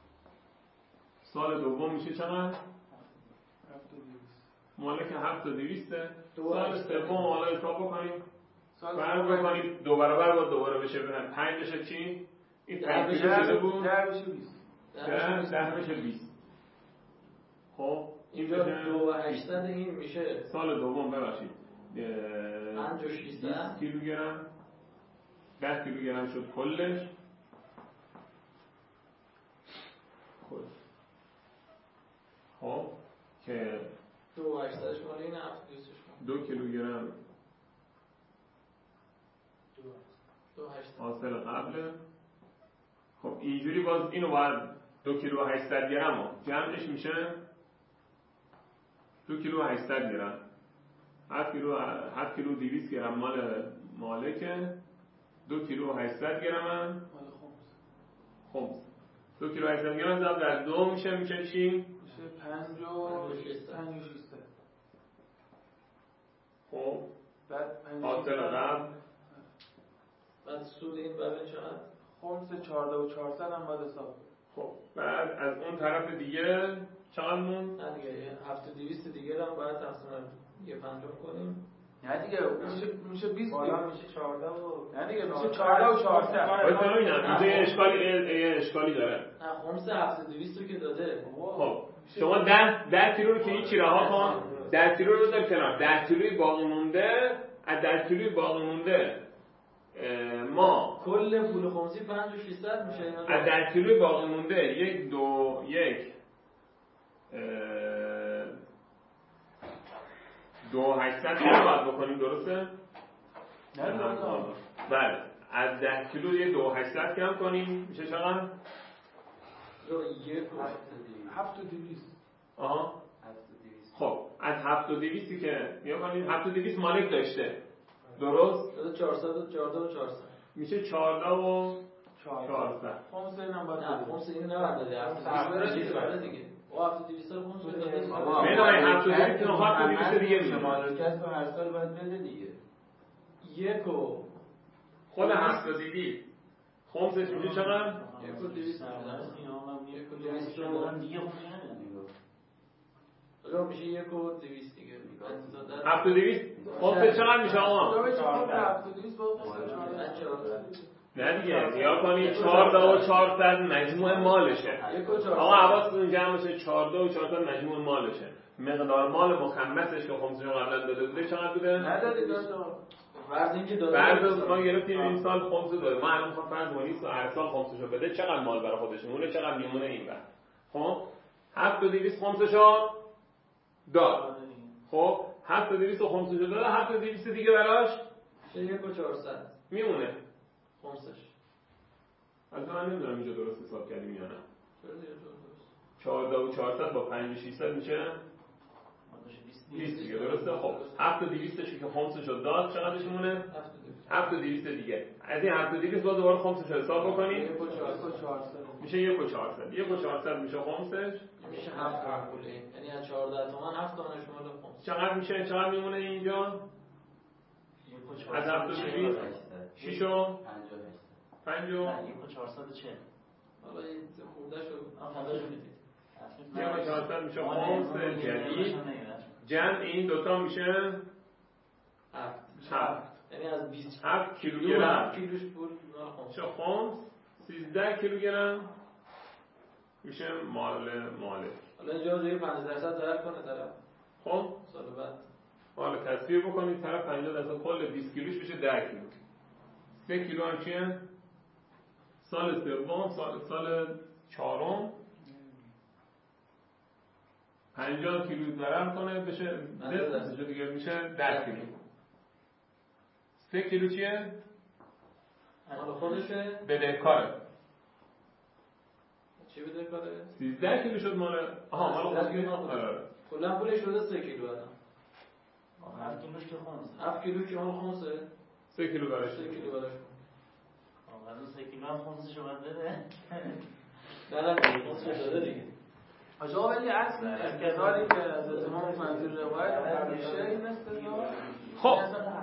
سال دوم میشه چقدر؟ 7,200 مالک 7,200. سال سوم حالا حساب بکنیم، سال بکنیم 2 برابر با دوباره بشه 5 بشه چی؟ این 5 شده بود 10 بشه 20. 10 بشه 20. خب اینجا 2 و 800 این میشه سال دوم ببخشید 5 و 600 کیلوگرم، 10 کیلوگرم شد کلش. خب که 2 و 800 مال این 7,200 2 کیلوگرم 2 و 800 حاصل قبله. خب اینجوری باز اینو باید 2 کیلو و 800 گرم جمعش میشه 2 کیلو و 800 گرم. 7 کیلو 200 گرم مال مالکه، 2 کیلو و 800 گرم هم مال خمس. 2 کیلو و 800 گرم ضرب در 2 میشه چی؟ میشه 5 و 600. خب بعد حاصل قبل، بعد سود این بله چقدر؟ خمس 14 و 400 هم باید حساب. خب بعد از اون طرف دیگه چقدر مون؟ نه دیگه 7,200 دیگه هم باید تقسیم یه پنجم کنیم. نه دیگه میشه 20 بالا میشه 14 و نه دیگه میشه 14 و 400. باید ببینم اینجا یه اشکالی داره. نه خمس 7,200 رو که داده. خب شما 10 کیلو رو که هیچی رها کن، 10 کیلو رو بذار کنار، 10 کیلوی باقی مونده، از 10 کیلوی باقی مونده ما کل پول خمسی 5 و 600 میشه. از 10 کیلوی باقی مونده 1 2 800 باید بکنیم، درسته؟ نه بله از 10 کیلو یه 2800 کم کنیم میشه چقدر؟ 7200. آها. خب از 7200 که یا کنیم 7200 مالک داشته درست؟ 400 میشه 14 و 400. خمس اینم باید نه خمس این نباید دادی 7200 بره دیگه او 7200 رو خمس بده ببین 7200 رو 7200 دیگه میشه مال کسب هر سال باید بده دیگه. یک و خود 7200 خمسش میشه چقدر؟ 1200 دیگه رو میشه 1200 دیگه 7200 خمسش چقدر میشه آقا؟ 7200 با نه دیگه نیا کنید 14 و 400 مجموع مالشه. آقا حواستون جمع باشه 14 و 400 مجموع مالشه. مقدار مال مخمسش که خمسش رو قبلا داده بوده چقدر بوده؟ نداده داشت. فرض اینکه داده فرض ما گرفتیم این سال خمس داده. ما الان میخوام فرض کنیم هر سال خمسش رو بده چقدر مال برای خودش میمونه چقدر میمونه این بر. خب 7200 خمسش رو داد. خب 7200 خمسش رو داد 7200 دیگه براش 1400 میمونه. خمسش البته من نمیدونم اینجا درست حساب کردیم یا نه. 14 و 400 با 5600 میشه 20 دیگه درسته. خب 7200 که خمسش رو داد چقدرش میمونه؟ 7200 دیگه. از این 7200 باز دوباره خمسش رو حساب بکنیم میشه 1400 1400 میشه خمسش میشه 7 تومن پول یعنی از 14 تومن 7 تومنش مال خمس. چقدر میشه؟ چقدر میمونه اینجا؟ از 7200 6 و 5 و 1440 حالا این خورده شد میدید 1400 میشه خمس جدید جمع این دوتا میشه 7 یعنی از 20 7 کیلوگرم کیلوش پول مال خمس میشه خمس 13 کیلوگرم میشه مالک. حالا اینجا جای 50% ضرر کنه طرف خب سال بعد حالا تصویر بکنید طرف 50% کل 20 کیلوش میشه 10 کیلو 3 کیلو هم چیه؟ سال سوم سال چهارم 50 کیلو ضرر کنه بشه نصفش دیگه میشه 10 کیلو 3 کیلو چیه؟ مال خودشه بدهکاره. چی بدهکاره؟ 13 کیلو شد مال مال خودشه. آره کلا پولش شده 3 کیلو الان 7 کیلوش که خمسه 7 کیلو که مال خمسه 3 کیلو براش 3 کیلو براش از 3 کیلو هم خمسش رو باید بده نه خمسش داده دیگه آجا ولی اصل استدلالی که از اتمام منظور روایت میشه این استدلال خب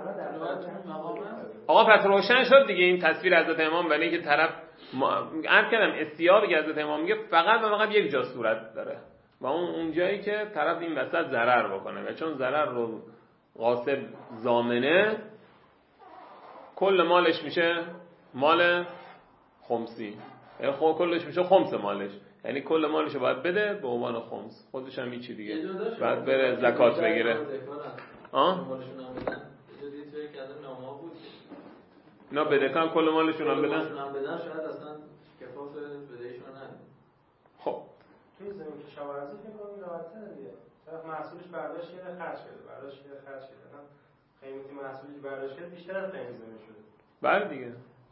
آقا پس روشن شد دیگه این تصویر حضرت امام برای اینکه طرف عرض کردم استیاقی که حضرت امام میگه فقط و فقط یک جا صورت داره و اون جایی که طرف این وسط ضرر بکنه و چون ضرر رو غاصب ضامنه کل مالش میشه مال خمسی یعنی کلش میشه خمس مالش یعنی کل مالش رو باید بده به عنوان خمس خودش هم چی دیگه بعد بره زکات بگیره مالشون هم بدن جدی توی که از نامه بود اینا بدهکار کل مالشون هم بدن شاید اصلا کفاف بدهیشون نداره. خب توی زمین کشاورزی فکر کنم راحت‌تره دیگه طرف محصولش برداشت کرده خرج کرده قیمتی محصولی برداشت کرده بیشتر از قیمت زمین شده بله دیگه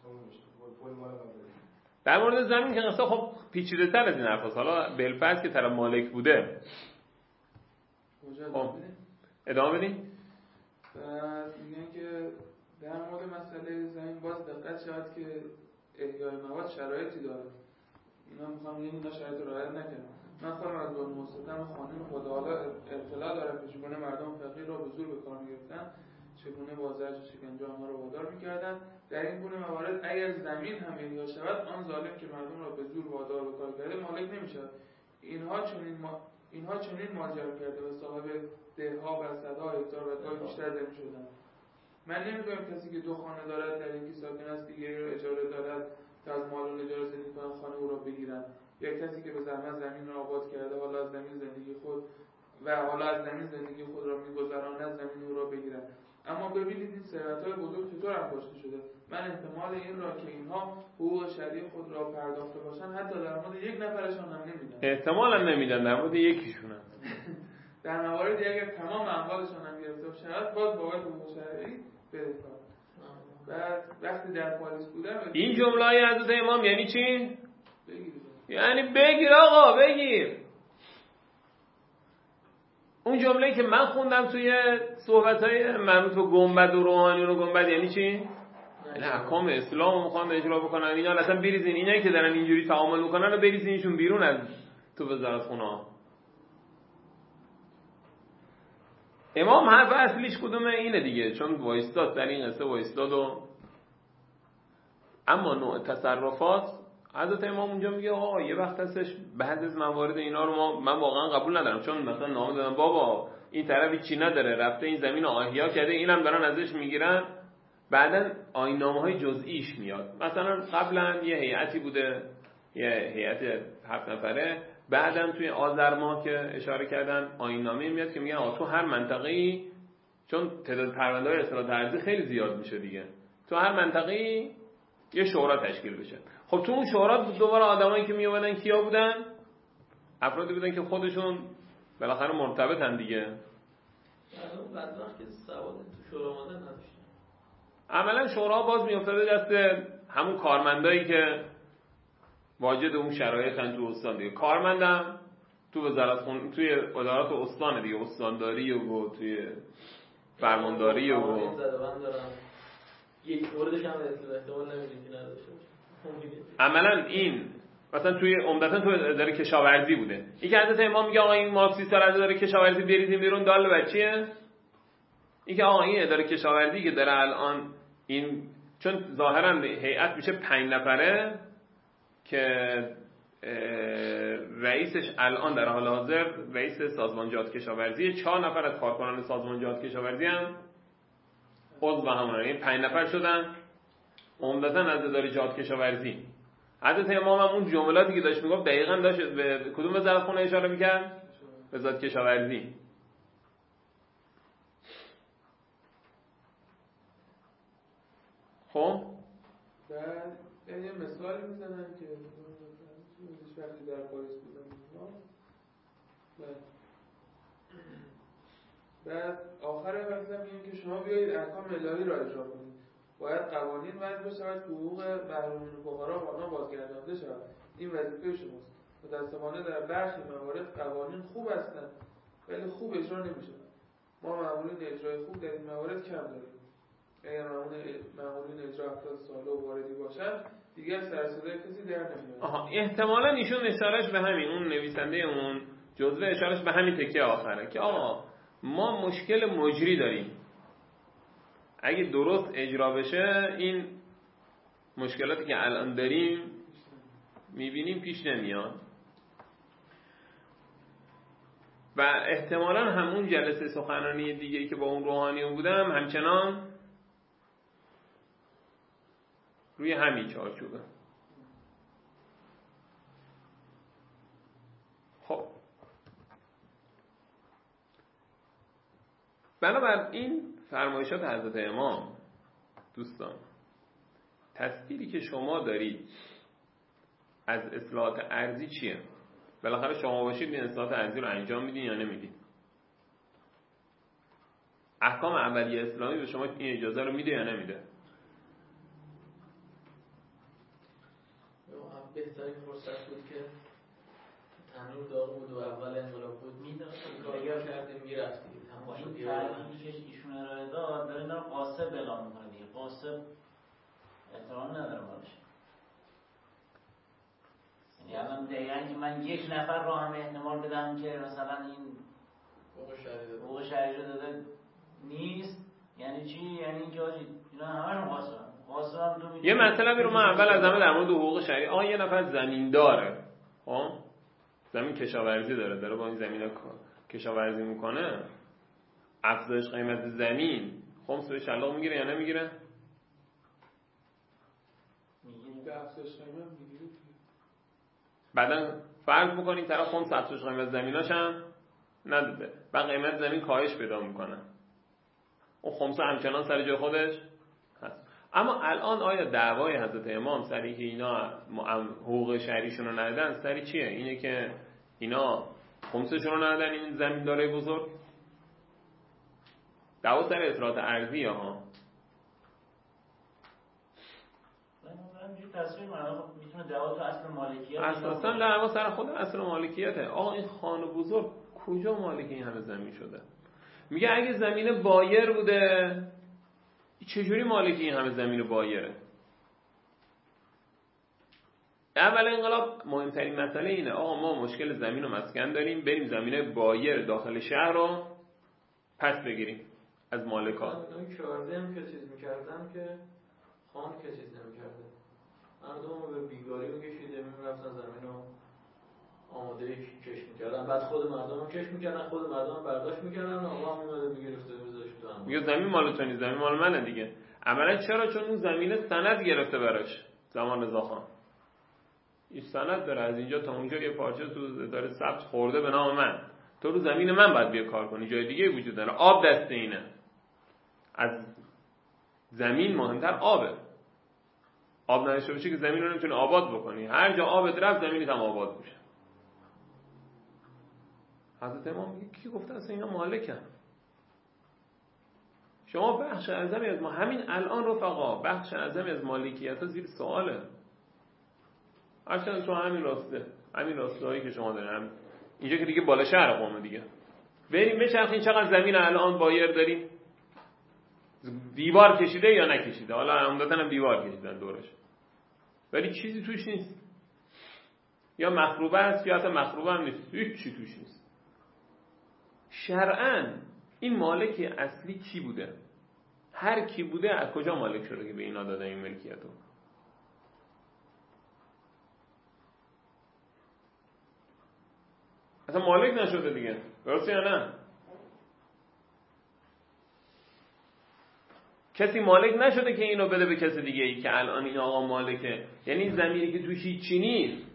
در مورد زمین که قصه خب پیچیده‌تر از این حرفاست. حالا بالفرض که طرف مالک بوده خب ادامه بدیم. میگن که در مورد مسئله زمین باز دقت شد که احیای مواد شرایطی داره اینا میخوام یه اینا شرایط رو رعایت نکنن. من خودم از با مستدام خانم خدا حالا اطلاع دارم که چگونه مردم فقیر را به زور به کار میگرفتن چگونه با زجر و شکنجه آنها را وادار میکردن. در این گونه موارد اگر زمین هم احیا شود آن ظالم که مردم را به زور وادار به کار کرده مالک نمیشود. اینها چنین ماجرا کرده و صاحب دهها و صدها هکتار و گاهی بیشتر دمی شدند. من نمی‌گویم کسی که دو خانه دارد در یکی ساکن است دیگری را اجاره دارد تا از مال و اجاره زندگی کنند خانه او را بگیرند یا کسی که به زحمت زمین را آباد کرده حالا از زمین زندگی خود را می‌گذراند زمین او را بگیرند. اما ببینید این ثروت‌های بزرگ چطور انباشته شده. من احتمال این را که اینها حقوق شرعی خود را پرداخته باشند حتی در مورد یک نفرشان هم نمیدن. احتمالاً نمیدن در مورد یکیشون هم. در مواردی اگر تمام اموالشان هم گرفته شود باز بابت حقوق شرعی بدهکار. بعد وقتی در پاریس بودم این جمله‌های حضرت امام یعنی چی؟ بگید. یعنی بگیر آقا بگیر. اون جمله‌ای که من خوندم توی صحبت‌های مربوط به گنبد و روحانیون و گنبد یعنی چی؟ یعنی احکام اسلام رو میخوان اجرا بکنن. اینا اصلا بریزین، اینایی که دارن اینجوری تعامل میکنن رو بریزینشون بیرون از تو وزارتخونه. امام حرف اصلیش کدومه؟ اینه دیگه، چون وایستاد در این قصه وایستاد. و اما نوع تصرفات حضرت امام اونجا میگه آقا یه وقت هستش بعضی از موارد اینا رو من واقعا قبول ندارم، چون مثلا نامه دادن بابا این طرف چی نداره، رفته این زمین رو احیا کرده، اینم دارن ازش میگیرن. بعدن آیین‌نامه‌های جزئیش میاد. مثلا قبلا یه هیئتی بوده، یه هیئت 7 نفره، بعدن توی آذر ماه که اشاره کردن آیین‌نامه میاد که میگن تو هر منطقه‌ای، چون تعداد پرونده‌های اصلاحات ارضی خیلی زیاد میشه دیگه، تو هر منطقه‌ای یه شورا تشکیل بشه. خب تو اون شورا دوباره آدمایی که میومدن کیا بودن؟ افرادی بودن که خودشون بالاخره مرتبطن دیگه. الان بعد وقت که سواد تو شورا اومدن نداشتن. عملا شورا باز میافتاده دست همون کارمندایی که واجد اون شرایطن تو استان دیگه. کارمندم تو وزارت توی ادارات استان دیگه، استانداری و توی فرمانداری و زده‌بند دارن. یک موردش هم احتمال نمیدیم که نداشته باشه. عملا این مثلا توی عمدتا تو اداره کشاورزی بوده. این که حضرت امام میگه آقا این مارکسیست‌ها از اداره کشاورزی بریزیم بیرون، دال بر چیه؟ این که آقا این اداره کشاورزی که داره الان این، چون ظاهرا هیئت میشه 5 نفره که رئیسش الان در حال حاضر رئیس سازمان جهاد کشاورزی، 4 نفر از کارکنان سازمان جهاد کشاورزی هم عضو همون، این 5 نفر شدن عمدتاً از اداره جهاد کشاورزی. حضرت امام هم اون جملاتی که داشت میگفت دقیقاً داشت به کدوم وزارتخونه اشاره میکرد؟ وزارت کشاورزی. خب بعد یه مثال میزنن که وقتی در پاریس بودن بعد آخر مثلا میگن که شما بیایید احکام الهی را اجرا کنید، باید قوانین وضع بشود، حقوق محرومین و فقرا با آنها بازگردانده شود. این وظیفه شماست. متأسفانه در برخی موارد قوانین خوب هستند ولی خوب اجرا نمیشن. ما مامورین اجرای خوب در این موارد کم داریم. اگر مامورین اجرا افراد ساله و واردی باشن دیگر سر صدای کسی در نمیاد. احتمالاً ایشون اشارهش به همین، اون نویسنده اون جزوه اشارهش به همین تکه آخره که آقا ما مشکل مجری داریم، اگه درست اجرا بشه این مشکلاتی که الان داریم میبینیم پیش نمیاد. و احتمالاً همون جلسه سخنرانی دیگه‌ای که با اون روحانیون بودم همچنان روی همین چارچوبه. خب بنابراین فرمایشات حضرت امام دوستان، تصویری که شما دارید از اصلاحات ارضی چیه؟ بالاخره شما باشید این اصلاحات ارضی رو انجام میدین یا نمیدین؟ احکام اولیه اسلامی به شما این اجازه رو میده یا نمیده؟ بهترین فرصت بود که تنور داغ بود و اول انقلاب بود میداد کارگر کردیم میرفتیم با این تعلیمی که ایشون ارائه داد داره اینا رو قاسب اعلام میکنه دیگه. قاسب احترام نداره باشه. یعنی الان دقیقا که من یک نفر رو همه احتمال بدم که مثلا این حقوق شرعی رو داده نیست، یعنی چی؟ یعنی اینکه اینا همه رو قاسب یه مطلبی رو ما اول از همه در مورد حقوق شرعی، یه نفر زمین داره، زمین کشاورزی داره با این زمین کشاورزی میکنه، افزایش قیمت زمین خمس به شلاق میگیره یا نمیگیره؟ میگیره. افزایش قیمت میگیره. بعدن فرض میکنیم طرف خمس افزایش قیمت زمیناش هم نداده، بعد قیمت زمین کاهش پیدا میکنه، اون خمسه همچنان سر جای خودش هست. اما الان آیا دعوای حضرت امام سری که اینا حقوق شرعیشون رو ندادن سری چیه؟ اینه که اینا خمسشون رو ندادن این زمیندارای بزرگ؟ دعوا سر اصلاحات ارضی ها. اینجوری تصویر کنم میتونه دعوا تو اصل مالکیت اساسا دعوا سر خود اصل مالکیته. آقا این خان بزرگ کجا مالک این همه زمین شده؟ میگه اگه زمین بایر بوده چجوری مالک این همه زمین بایره؟ اول انقلاب مهمترین مسئله اینه آقا ما مشکل زمین و مسکن داریم، بریم زمین بایر داخل شهر رو پس بگیریم از مالکان. اونایی کرده هم که چیز میکردن که خان که چیز نمیکرده، مردم رو به بیگاری میکشیده، میرفتن زمین رو آماده کش میکردن، بعد خود مردم رو کش میکردن، خود مردم رو برداشت میکردن و آقا هم میمده میگرفته میذاشت تو هم میگه زمین مال تو نیست، زمین مال منه دیگه. عملا چرا؟ چون اون زمین سند گرفته براش زمان رضاخان، این سند داره از اینجا تا اونجا یه پارچه تو داره ثبت خورده به نام من، تو رو زمین من باید بیا کار کنی، جای دیگه وجود داره. آب دست اینه، از زمین مهمتر آبه. آب نداشته باشه که زمین رو نمیتونی آباد بکنی، هر جا آبت رفت زمینت هم آباد میشه. حضرت امام میگه کی گفته اصلا اینا مالکن؟ شما بخش اعظمی از ما همین الان رفقا بخش اعظمی از مالکیت ها زیر سواله. هرچند تو همین راسته، همین راستایی که شما دارین اینجا که دیگه بالا شهر قومه دیگه، بریم بچرخین چقدر زمین الان بایر داریم، دیوار کشیده یا نکشیده، حالا عمدتاً هم دیوار کشیدن دورش ولی چیزی توش نیست، یا مخروبه است یا حتی مخروبه هم نیست، هیچ چی توش نیست. شرعاً این مالک اصلی کی بوده؟ هر کی بوده از کجا مالک شده که به اینا دادن این ملکیتو؟ اصلا مالک نشده دیگه، درسته یا نه؟ کسی مالک نشده که اینو بده به کسی دیگه ای که الان این آقا مالکه. یعنی زمینی که توش هیچی نیست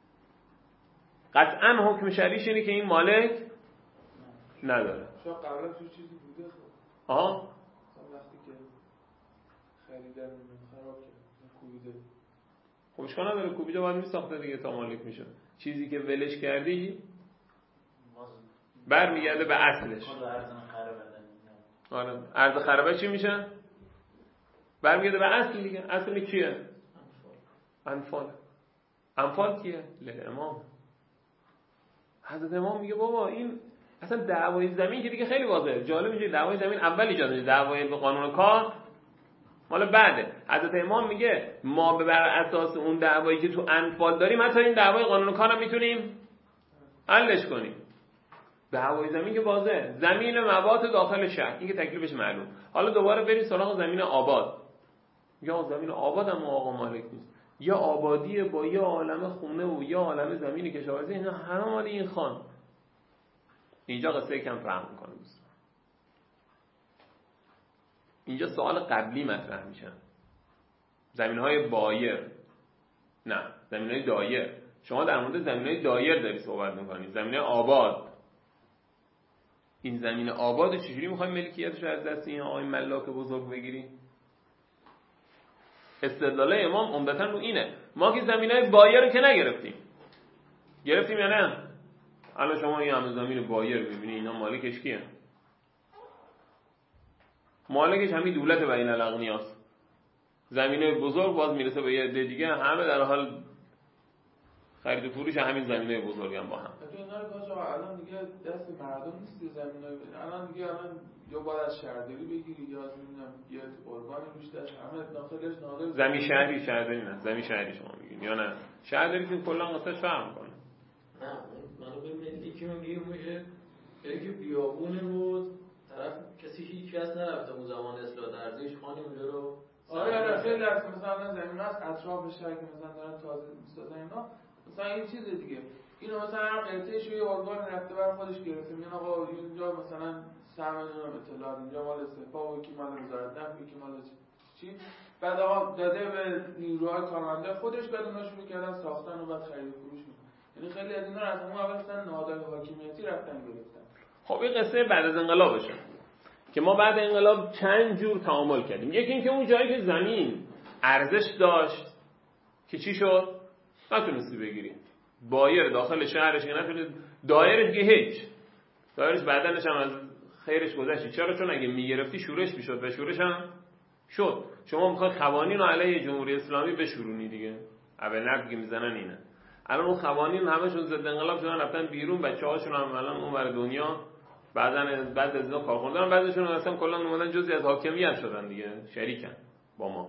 قطعا حکم شرعیش اینه که این مالک نداره. شاید قبلا توش چیزی بوده خب آها وقتی که خریدن خراب کرد کوبیده، خب اشکال نداره، کوبیده باید میساخته دیگه تا مالک میشه. چیزی که ولش کردی برمیگرده به اصلش. آره ارز خرابه چی میشه؟ برمیگرده به اصل دیگه. اصل کیه؟ انفال کیه؟ امام. حضرت امام میگه بابا این اصلا دعوای زمین که دیگه خیلی واضحه. جالب میشه دعوای زمین اول ایجاد میشه، دعوای به قانون کار مال بعده. حضرت امام میگه ما بر اساس اون دعوایی که تو انفال داریم حتی این دعوای قانون کار هم میتونیم حلش کنیم. دعوای زمین که واضحه، زمین مواد داخل شهر، این که تکلیفش معلوم. حالا دوباره بریم سراغ زمین آباد. یا زمین آباد هم آقا مالک نیست، یا آبادی با یا عالم خونه و یا عالم زمین کشاورزی، اینا همه مال این خان. اینجا قصه کم فهم میکنه دوستان. اینجا سوال قبلی مطرح میشن، زمین‌های بایر، نه زمین‌های دایر. شما در مورد زمین‌های دایر داری صحبت میکنید، زمین‌های آباد. این زمین آباد چجوری میخوای ملکیتش رو از دست این آقای ملاک بزرگ بگیری؟ استدلال امام عمدتاً رو اینه، ما که زمین‌های بایر رو که نگرفتیم، گرفتیم یا نه؟ الان شما این همه زمین بایر ببینید اینا مالکش کیه؟ مالکش همین دولت بین الاغنیاست. زمینه بزرگ باز میرسه به یه عده دیگه، همه در حال خرید و فروش همین زمینه بزرگ هم با هم. اینا رو کاش الان دیگه دست مردم نیست زمینای الان دیگه یا باید از شهرداری بگیری یا از نمیدونم یه قربانی روش داشت همه داخلش نادر. زمین شهری شهرداری نه، زمین شهری شما میگین یا نه؟ شهرداری که کلا قصه فرق میکنه. نه منو به ملی که میگیم میشه یکی بیابونه بود طرف کسی هیچ کس نرفته اون زمان اصلاح درزش خانی اونجا رو. آره خیلی از مثلا زمین هست اطراف شهر که مثلا دارن تازه میسازن اینا، مثلا این چیز دیگه اینو مثلا هر قطعه‌اش یه ارگان رفته بر خودش گرفته، میگن آقا اینجا مثلا سهم اطلاعات اینجا مال سپاه و کی مال وزارت نفت کی مال چی، بعد آقا داده به نیروهای کارمنده خودش، بعد اونا شروع کردن ساختن و بعد خرید و فروش میکنن. یعنی خیلی از اینا رو از اون اول مثلا نهادهای حاکمیتی رفتن گرفتن. خب این قصه بعد از انقلابشه که ما بعد انقلاب چند جور تعامل کردیم. یکی این که اون جایی که زمین ارزش داشت که چی شد؟ نتونستی بگیری. بایر داخل شهرش که نتونید، دایرش که هیچ، دایرش بعدنش هم از خیرش گذشتی. چرا؟ چون اگه میگرفتی شورش میشد و شورش هم شد. شما میخوای قوانین رو علیه جمهوری اسلامی بشورونی دیگه. اول نقد که میزنن اینه. الان اون قوانین همشون ضد انقلاب شدن، رفتن بیرون، بچه‌هاشون هم الان اونور دنیا بعد از اینا کارخونه دارن، بعضیشون اصلا کلا اومدن جزئی از حاکمیت شدن دیگه، شریکن با ما.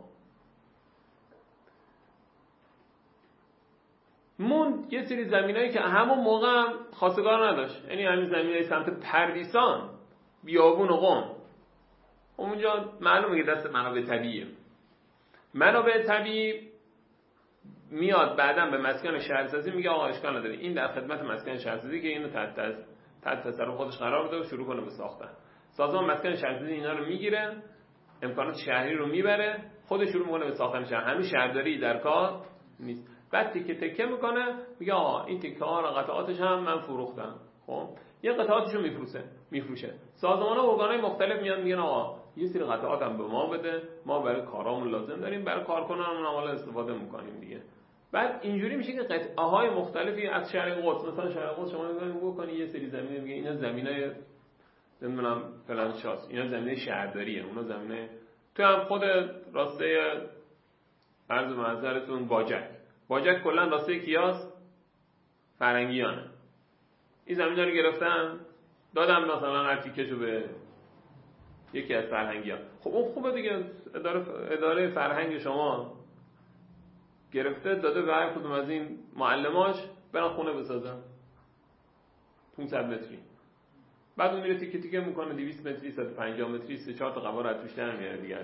موند یه سری زمینایی که همون موقع هم خواستگار نداشت، یعنی همین زمینای سمت پردیسان، بیابون و قم، اونجا معلومه که دست منابع طبیعیه. منابع طبیعی میاد بعداً به مسکن شهرسازی میگه آقا اشکال نداره، این در خدمت مسکن شهرسازی که اینو تحت تصرف خودش قرار بده و شروع کنه به ساختن. سازمان مسکن شهرسازی اینا رو میگیره، امکانات شهری رو میبره، خودش شروع میکنه به ساختن شهر. همین شهرداری در کار نیست. بعد تیکه تکه میکنه، میگه آقا این تیکه ها رو قطعاتش هم من فروختم. خب یه قطعاتشو میفروشه. سازمان ها و ارگان‌های مختلف میان میگن آقا یه سری قطعات هم به ما بده، ما برای کارامون لازم داریم، برای کارکنانمون حالا استفاده میکنیم دیگه. بعد اینجوری میشه که قطعه های مختلفی از شرق قدس، مثلا شرق قدس شما میگین بکنی یه سری زمینه، میگه اینا زمینای نمیدونم فلان شاست، اینا زمینه شهرداریه، اونا زمینه تو هم خود راسته عرض معذرتون باجک کلا راسته کیاس فرنگیانه. این زمینا رو گرفتن دادم مثلا هر تیکشو به یکی از فرهنگیان. خب اون خوبه دیگه، اداره فرهنگ شما گرفته داده به هر کدوم از این معلماش برن خونه بسازن 500 متری، بعد اون میره تیکه تیکه میکنه 200 متری 150 متری 3-4 تا قوار از توش در میاره دیگه.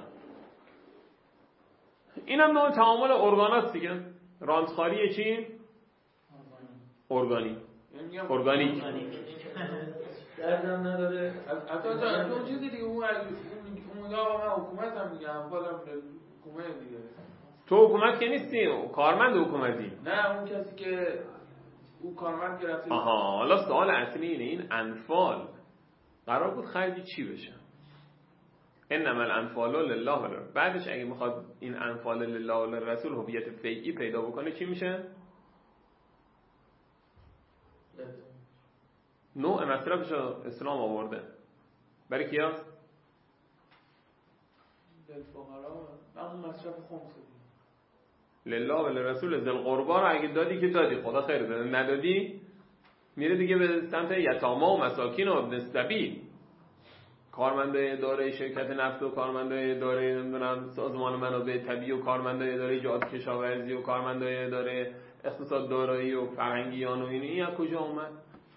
اینم نوع تعامل ارگاناست دیگه. رانتخاری چی؟ ارگانیک. دردم نداره. حتی اون چیزی دیگه اون آقا من حکومتم دیگه، اموالم حکومت دیگه. تو حکومت که نیستی، کارمند حکومتی. نه اون کسی که او کارمند گرفته. آها، حالا سوال اصلی اینه، این انفال قرار بود خرجی چی بشه؟ انما الانفال لله و للرسول. بعدش اگه میخواد این انفال لله و للرسول هویت فیعی پیدا بکنه چی میشه؟ نوع مصرفش اسلام آورده. برای کیاست؟ للفقرا. اون مصرف خمسه لله و للرسول. ذل قربا رو اگه دادی که دادی، خدا خیر داده، ندادی میره دیگه به سمت یتاما و مساکین و ابن السبیل. کارمندای اداره شرکت نفت و کارمندای اداره نمیدونم سازمان منابع طبیعی و کارمندای اداره جهاد کشاورزی و کارمندای اداره اقتصاد دارایی و فرهنگیان و این از کجا اومد؟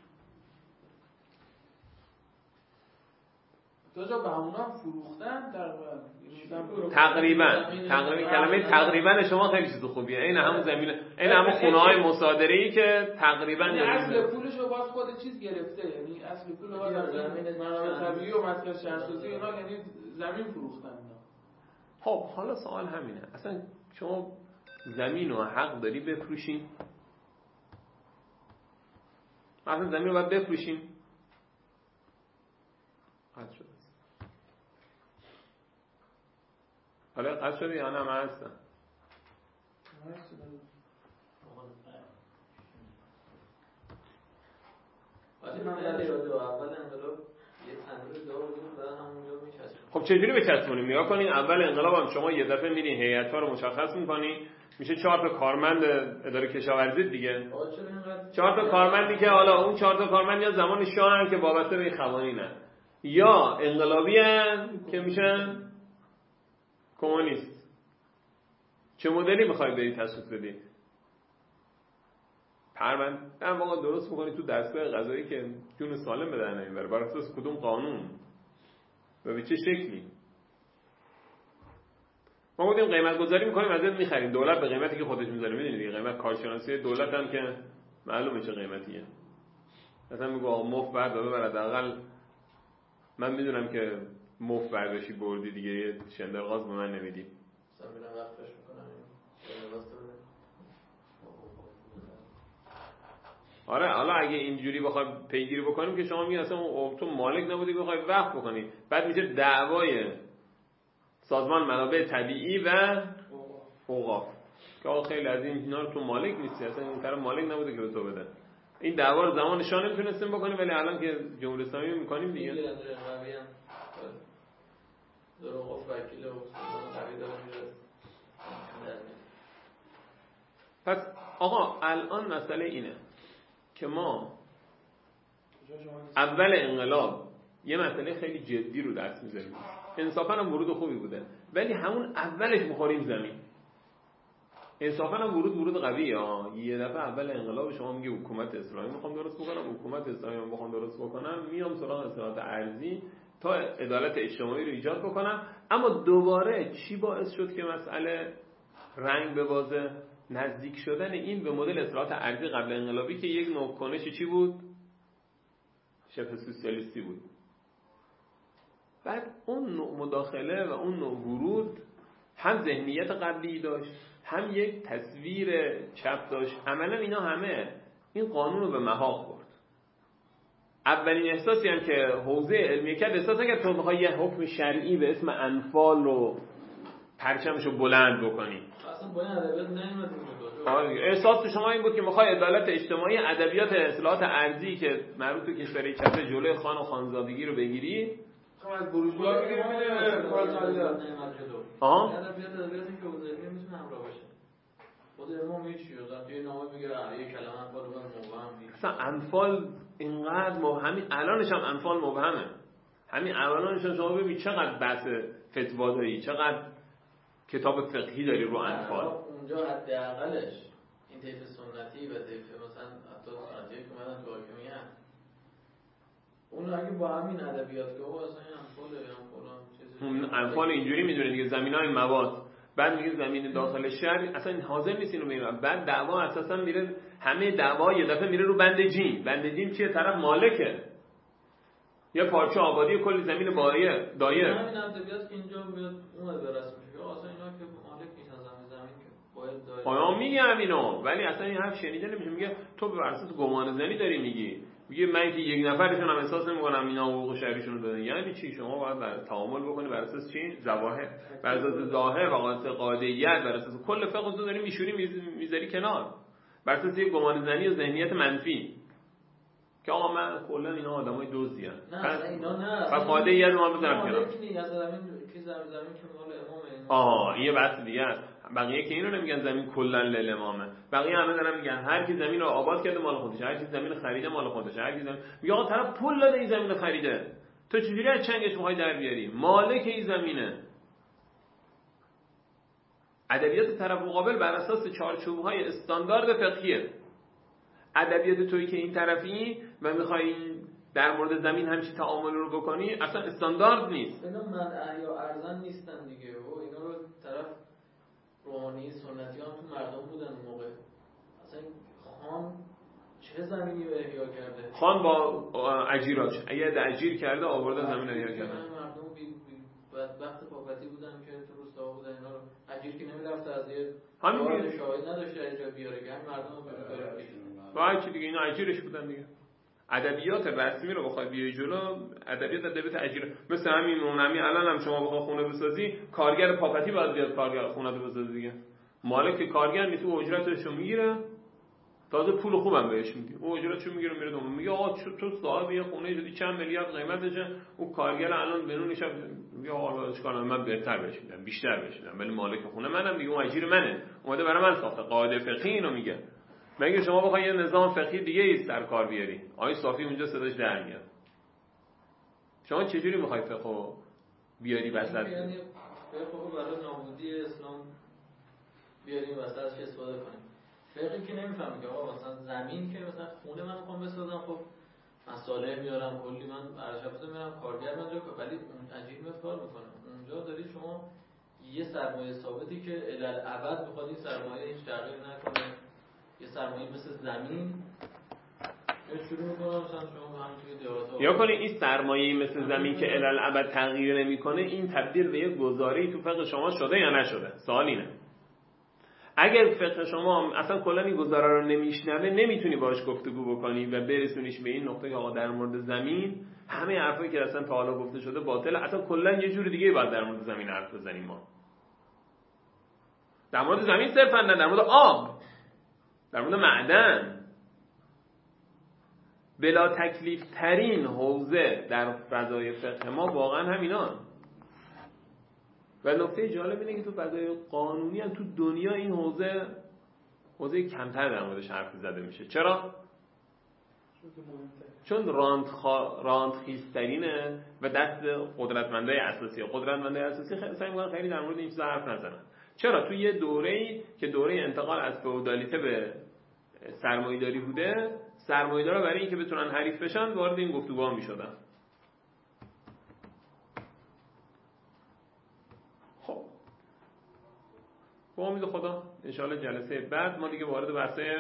تا به همونا فروختن تقریبا کلمه تقریبا شما خیلی چیز خوبیه. این همون زمینه، این همون خونه‌های مصادره‌ای که تقریبا اصل پولشو باز خود چیز گرفته، یعنی اصل پول باز از منابع طبیعی و مسکن شهرسازی اینا، یعنی زمین فروختن اینا. خب حالا سوال همینه، اصلا شما زمین رو حق داری بفروشین؟ اصلا زمین رو باید بفروشین؟ قطع شد. حالا قطع شده یا نه؟ من هستم. ولی من در یاد اول انقلاب یه تنور دار بودیم و همونجا میچسبونیم. خب چجوری بچسبونیم؟ نگاه کنین اول انقلاب هم شما یه دفعه میرین هیئت‌ها رو مشخص می‌کنی، میشه 4 تا کارمند اداره کشاورزی دیگه. 4 تا کارمندی که حالا اون 4 تا کارمند یا زمان شاه هم که وابسته به این قوانینن، یا انقلابی ان که میشن کمونیست. چه مدلی میخوای بری تشخیص بدی؟ پرونده در واقع درست میکنی تو دستگاه قضایی که جون سالم به در نمیبره، بر اساس کدوم قانون و به چه شکلی؟ ما بودیم قیمت گذاری میکنیم، ازت میخریم، دولت به قیمتی که خودش میذاره. میدونید دیگه قیمت کارشناسی دولت هم که معلومه چه قیمتیه. مثلا میگه آقا مفت بردار، حداقل من میدونم که مفت برداشتی بردی دیگه، یه شندرغاز به من نمیدی. مثلا میرم وقتش میکنم آره، حالا اگه اینجوری بخوای پیگیری بکنیم که شما میگی اصلا تو مالک نبودی بخوای وقت بکنی، بعد میشه دعوای سازمان منابع طبیعی و اوقاف که آقا خیلی از اینا رو تو مالک نیستی، اصلا این طرف مالک نبوده که به تو بده. این دعوا رو زمان شاه نمیتونستیم بکنیم، ولی الان که جمهوری اسلامی میکنیم دیگه. در اوقاف وکیل و پس آقا الان مسئله اینه که ما اول انقلاب یه مسئله خیلی جدی رو دست می‌ذاریم. انصافاً هم ورود خوبی بوده، ولی همون اولش می‌خوریم زمین. انصافاً هم ورود قویه. یه دفعه اول انقلاب شما میگه حکومت اسلامی میخوام درست بکنم، حکومت اسلامی میخوام درست بکنم، میام سراغ اصلاحات ارضی تا عدالت اجتماعی رو ایجاد بکنم. اما دوباره چی باعث شد که مسئله رنگ ببازه؟ نزدیک شدن این به مدل اصلاحات ارضی قبل انقلابی که یک نوع کنش چی بود؟ شبه سوسیالیستی بود. بعد اون نوع مداخله و اون نوع ورود هم ذهنیت قبلی داشت، هم یک تصویر چپ داشت. عملا اینا همه این قانون رو به محاق برد. اولین احساسی هم که حوزه علمیه کرد، احساس نکرد تو میخوای یه حکم شرعی به اسم انفال رو پرچمش رو بلند بکنی. اصلا با این ادبیات نمیاد. احساس تو شما این بود که میخوای عدالت اجتماعی، ادبیات اصلاحات ارضی که مربوط به کشور چپ جلوی خان و خانزادگی رو بگیری. شما از بورژوا بگیرید پرولتاریات. ادبیاتی که وزیری میتونه همراه باشه. خود امام هیچی وقتی یه نامه میگه یه کلمه انفال رو مبهم نیست. اصلا انفال اینقدر همین الانش هم انفال مبهمه. همین الانش هم شما ببینید چقدر بحث فتوا داری، چقدر کتاب فقهی داری رو انفال. اونجا حداقلش این طیف سنتی و طیف مثلا حتی سنتی که اومدن تو حاکمیت اون اگه با همین ادبیات که اصلا انفاله یا فلان چیزی انفال اینجوری میدونه دیگه، زمینای مواد، بعد میگه زمین داخل شهر اصلا حاضر نیست اینو بگم. بعد دعوا اساسا میره، همه دعوا یه دفعه میره رو بند جیم. بند جیم چیه؟ طرف مالکه یا پارچه آبادی کلی زمین دایر. همین ادبیات که اینجا میاد اون از رسم میشه اصلا اینا که مالک نیستن زمین که باید دایر. پایان میگم اینو، ولی اصلا این حرف شنیده نمیشه. میگه تو بر اساس گمان زنی داری میگی. میگه من که یک نفرشون هم احساس نمی‌کنم اینا حقوق شهریشون رو دادن. یعنی چی؟ شما باید تعامل بکنی بر اساس چی؟ ظواهر، بر اساس ظاهر و قاعده‌ایت، بر اساس کل فقه تو داری میشوری میذاری کنار، بر اساس یک گمان زنی و ذهنیت منفی که آقا من کلا اینا آدمای دزدیان. نه اینا نه. و قاعده‌ایت رو من بذارم کنار. زمین که مال امامه. یه بحث دیگه است. بقیه که اینو نمیگن زمین کلا للامامه. بقیه همه دارن میگن هر کی زمین رو آباد کرده مال خودشه، هر کی زمین خریده مال خودشه، هر کی زمین میگه آقا طرف پول داده این زمین خریده، تو چجوری از چنگش میخوای در بیاری؟ مالک این زمینه. ادبیات طرف مقابل بر اساس چارچوب‌های استاندارد فقهیه. ادبیات تویی که این طرفی و میخوای در مورد زمین همچین تعامل رو بکنی اصلا استاندارد نیست. اینا منع یا ارزن نیستن دیگه و اینا رو طرف روحانی سنتی هم تو مردم بودن اون موقع. اصلا خان چه زمینی رو احیا کرده؟ خان با اجیراش اگه اجیر کرده آورده زمین احیا کرده. مردم بدبخت پاپتی بودن که تو روستا بودن، اینا رو اجیر که نمیرفته از یه همین شاهد نداشته اجرا بیاره که همین مردم رو بیاره با چی دیگه اینا اجیرش بودن دیگه. ادبیات رسمی رو بخوای بیای جلو، ادبیات اجیر مثل همین الان هم شما بخوای خونه بسازی، کارگر پاپتی باید بیاد کارگر خونه رو بسازه دیگه. مالک کارگر نیست، او اجرتش رو میگیره، تازه پول خوبم بهش میدی. او اجرتشو میگیره میره دوم میگه آقا تو صاحب یه خونه جدی چند میلیارد قیمتشه، او کارگر الان بنونش میگه آقا اشکال من بهتر بهش میدم، بیشتر بهش میدم، ولی مالک خونه منم دیگه، اون اجیر منه، اومده برای من ساخته. قاعده فقهی اینو میگه. مگه شما بخوای یه نظام فقهی دیگه ای سر کار بیاری، آقای صافی اونجا صداش در میاد. شما چجوری میخوای فقهو بیاری وسط؟ یعنی فقهو برای نابودی اسلام بیاریم وسطش استفاده کنیم. فقهی که نمیفهمه که آقا مثلا زمین که مثلا خونه من میخوام بسازم، خب مصالح میارم کلی، من ارشفته میارم کارگر اونجا، ولی اون اجیر میاد کار میکنه. اونجا داری شما یه سرمایه ثابتی که الابد میخواد این سرمایه هیچ تغییر نکنه، یه سرمایه مثل زمین شروع میکنم مثلا شما هم توی دیارات یا کنی این سرمایه مثل زمین که الابد تغییر نمیکنه، این تبدیل به یک گزاره‌ای تو فقه شما شده یا نشده؟ سوال اینه. اگر فقه شما اصلا کلا این گزاره رو نمیشنوه، نمیتونی باهاش گفتگو بکنی و برسونیش به این نقطه که آقا در مورد زمین همه حرفایی که اصلا تا حالا گفته شده باطله، اصلا کلا یه جور دیگه باید در مورد زمین حرف بزنیم. ما در مورد زمین صرفا نه، در مورد آب، در مورد معدن، بلا تکلیف ترین حوزه در فضای فقه ما واقعا همینان. و نکته جالب اینه که تو فضای قانونی هم تو دنیا این حوزه حوزه کمتر در موردش حرف زده میشه. چرا؟ چون راند خیزترینه و دست قدرتمندای اساسی. قدرتمندای اساسی خیلی سعی می‌کنن خیلی در مورد این چیزا حرف نزنن. چرا؟ تو یه دوره‌ای که دوره انتقال از فئودالیته به سرمایه‌داری بوده، سرمایه‌دارا برای اینکه بتونن حریف بشن وارد این گفتگوها می‌شدن. خب با امید خدا ان شاءالله جلسه بعد ما دیگه وارد بحث‌های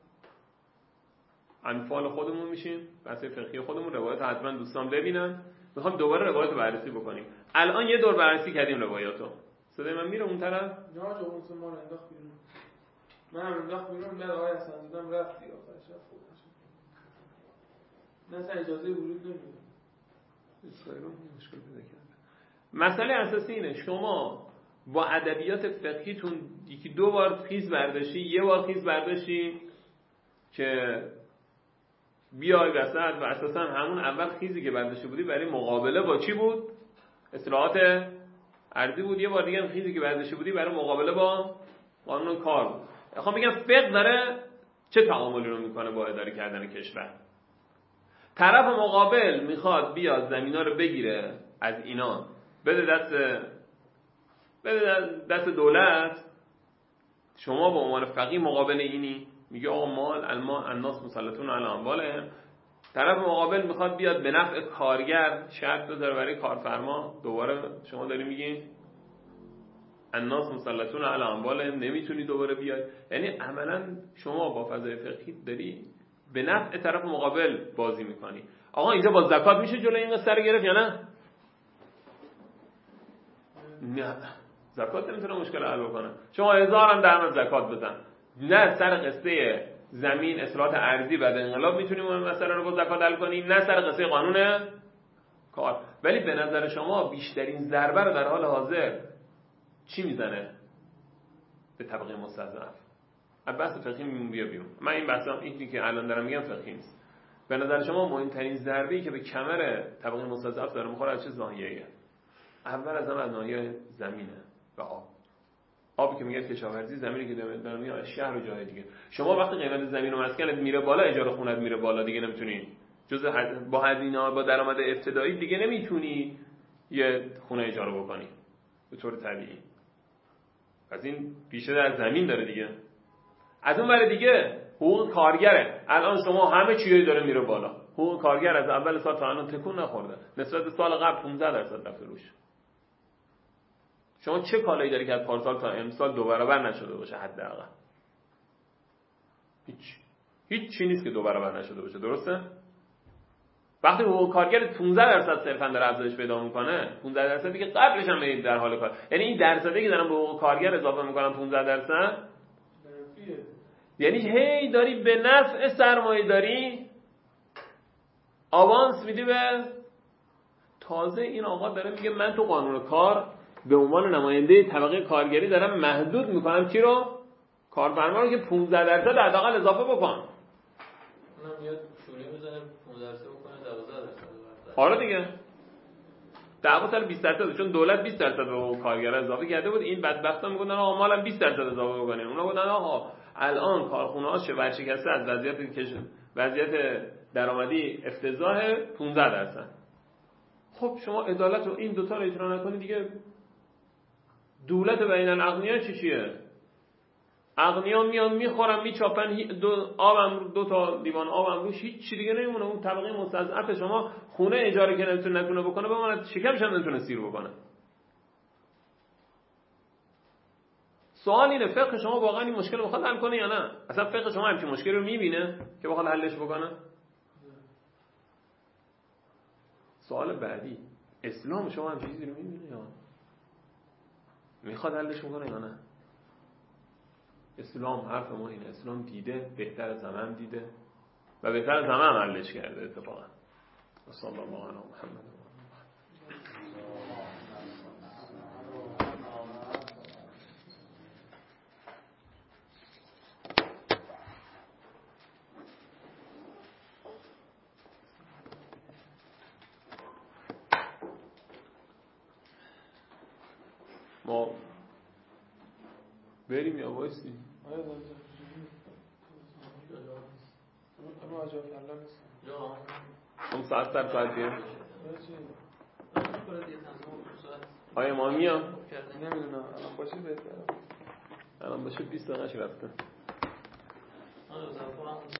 انفال خودمون میشیم، بحث فقهی خودمون. روایت حتما دوستان ببینن. میخوام دوباره روایت رو بررسی بکنیم. الان یه دور بررسی کردیم روایاتو. صدای من میره اون طرف؟ نه آقا اون ما رو انداخت بیرون. من انداخت بیرون، بعد آقای حسن دیدم رفت دیگه آخرش رفت خودش. نه اصلا اجازه ورود نمیده. اسرائیل مشکل پیدا کرده. مسئله اساسی اینه شما با ادبیات فقهیتون یکی دو بار خیز برداشتی، یه بار خیز برداشتی که بیای وسط و اساسا همون اول خیزی که برداشته بودی برای مقابله با چی بود؟ اصلاحات ارضی بود. یه بار دیگه هم خیزی که برداشته بودی برای مقابله با قانون کار بود. میخوام بگم فقه داره چه تعاملی رو میکنه با اداره کردن کشور. طرف مقابل میخواد بیاد زمینا رو بگیره از اینا بده دست دولت. شما به عنوان فقیه مقابل اینی میگه آقا الناس مسلطون علی اموالهم. طرف مقابل میخواد بیاد به نفع کارگر شرط بذاره برای کارفرما. دوباره شما داری میگین الناس مسلطون علی اموالهم، نمیتونی دوباره بیای. یعنی عملا شما با فضای فقهی داری به نفع طرف مقابل بازی میکنی. آقا اینجا با زکات میشه جلوی این قصه رو گرفت یا نه؟ نه، زکات نمیتونه مشکل حل بکنه. شما 1000 هم درآمد زکات بزن، نه سر قصه زمین اصلاحات ارضی بعد انقلاب میتونیم اون مسئله رو با زکات حل کنیم، نه سر قصه قانون کار. ولی به نظر شما بیشترین ضربه رو در حال حاضر چی میزنه؟ به طبقه مستضعف. بحث فقهی میمون بیا بیرون. من این بحثم اینی که الان دارم میگم فقهی نیست. به نظر شما مهمترین ضربه‌ای که به کمر طبقه مستضعف داره میخوره از چه ناحیه‌ایه؟ اول از همه از ناحیه زمینه و آبی که میگن کشاورزی، زمینی که دارن میاد شهر و جای دیگه. شما وقتی قیمت زمین و مسکنت میره بالا، اجاره خونت میره بالا، دیگه نمیتونی با هزینه با درآمد ابتدایی دیگه نمیتونی یه خونه اجاره بکنی به طور طبیعی. پس این پیشه در زمین داره دیگه. از اون ور دیگه حقوق کارگره. الان شما همه چیزی داره میره بالا. حقوق کارگر از اول سال تا الان تکون نخورده. نسبت به سال قبل 15% رفته روش. شما چه کالایی داری که از پارسال تا امسال 2 برابر نشده باشه حداقل؟ هیچ چی نیست که 2 برابر نشده باشه، درسته؟ وقتی حقوق کارگر 15% صرفا داره افزایش پیدا میکنه، 15% دیگه قبلش هم برید در حال کار. یعنی این درصدی که دارن به حقوق کارگر اضافه میکنن 15%، یعنی هی داری به نفع سرمایه‌داری آوانس میدی به. تازه این آقا داره میگه من تو قانون کار به عنوان نماینده طبقه کارگری دارم محدود میکنم چی رو؟ کارفرما رو که 15% حداقل اضافه بکن. اونم میاد شوری میزنه 15% بکنه 12%. آره دیگه. دعوا سر 20%، چون دولت 20% به کارگرا اضافه کرده بود. این بدبختا میگفتن آقا مالم 20% اضافه بکنیم. اونا گفتن آقا الان کارخونه‌ها ورشکسته از وضعیت درآمدی افتضاح 15%. خب شما عدالت و این دوتا رو اجرا نکنی دیگه دولت بین الاغنیا چیه؟ اغنیا میان میخورن میچاپن دو تا لیوان آبم روش، هیچ چی دیگه نمیمونه. اون طبقه مستضعف شما خونه اجاره که نتونه بکنه بمونه، شکمش هم نتونه سیر بکنه. سوال اینه فقه شما واقعا این مشکل رو بخواد حل کنه یا نه؟ اصلا فقه شما همچین مشکلی رو میبینه که بخواد حلش بکنه؟ سوال بعدی، اسلام شما همچین چیزی رو میبینه یا میخواد حلش بکنه یا نه؟ اسلام حرف ما اینه، اسلام دیده، بهتر از همه هم دیده و بهتر از همه هم حلش کرده اتفاقا. صلی الله علی محمد. ما بریم یا وایسیم؟ خانم آجا کلا نیست. اون ساعت سر ساعت بیان چی؟ آیا امامی هم؟ نمیدونم الان باشه بهتره. الان باشه 20 دقیقه رفته.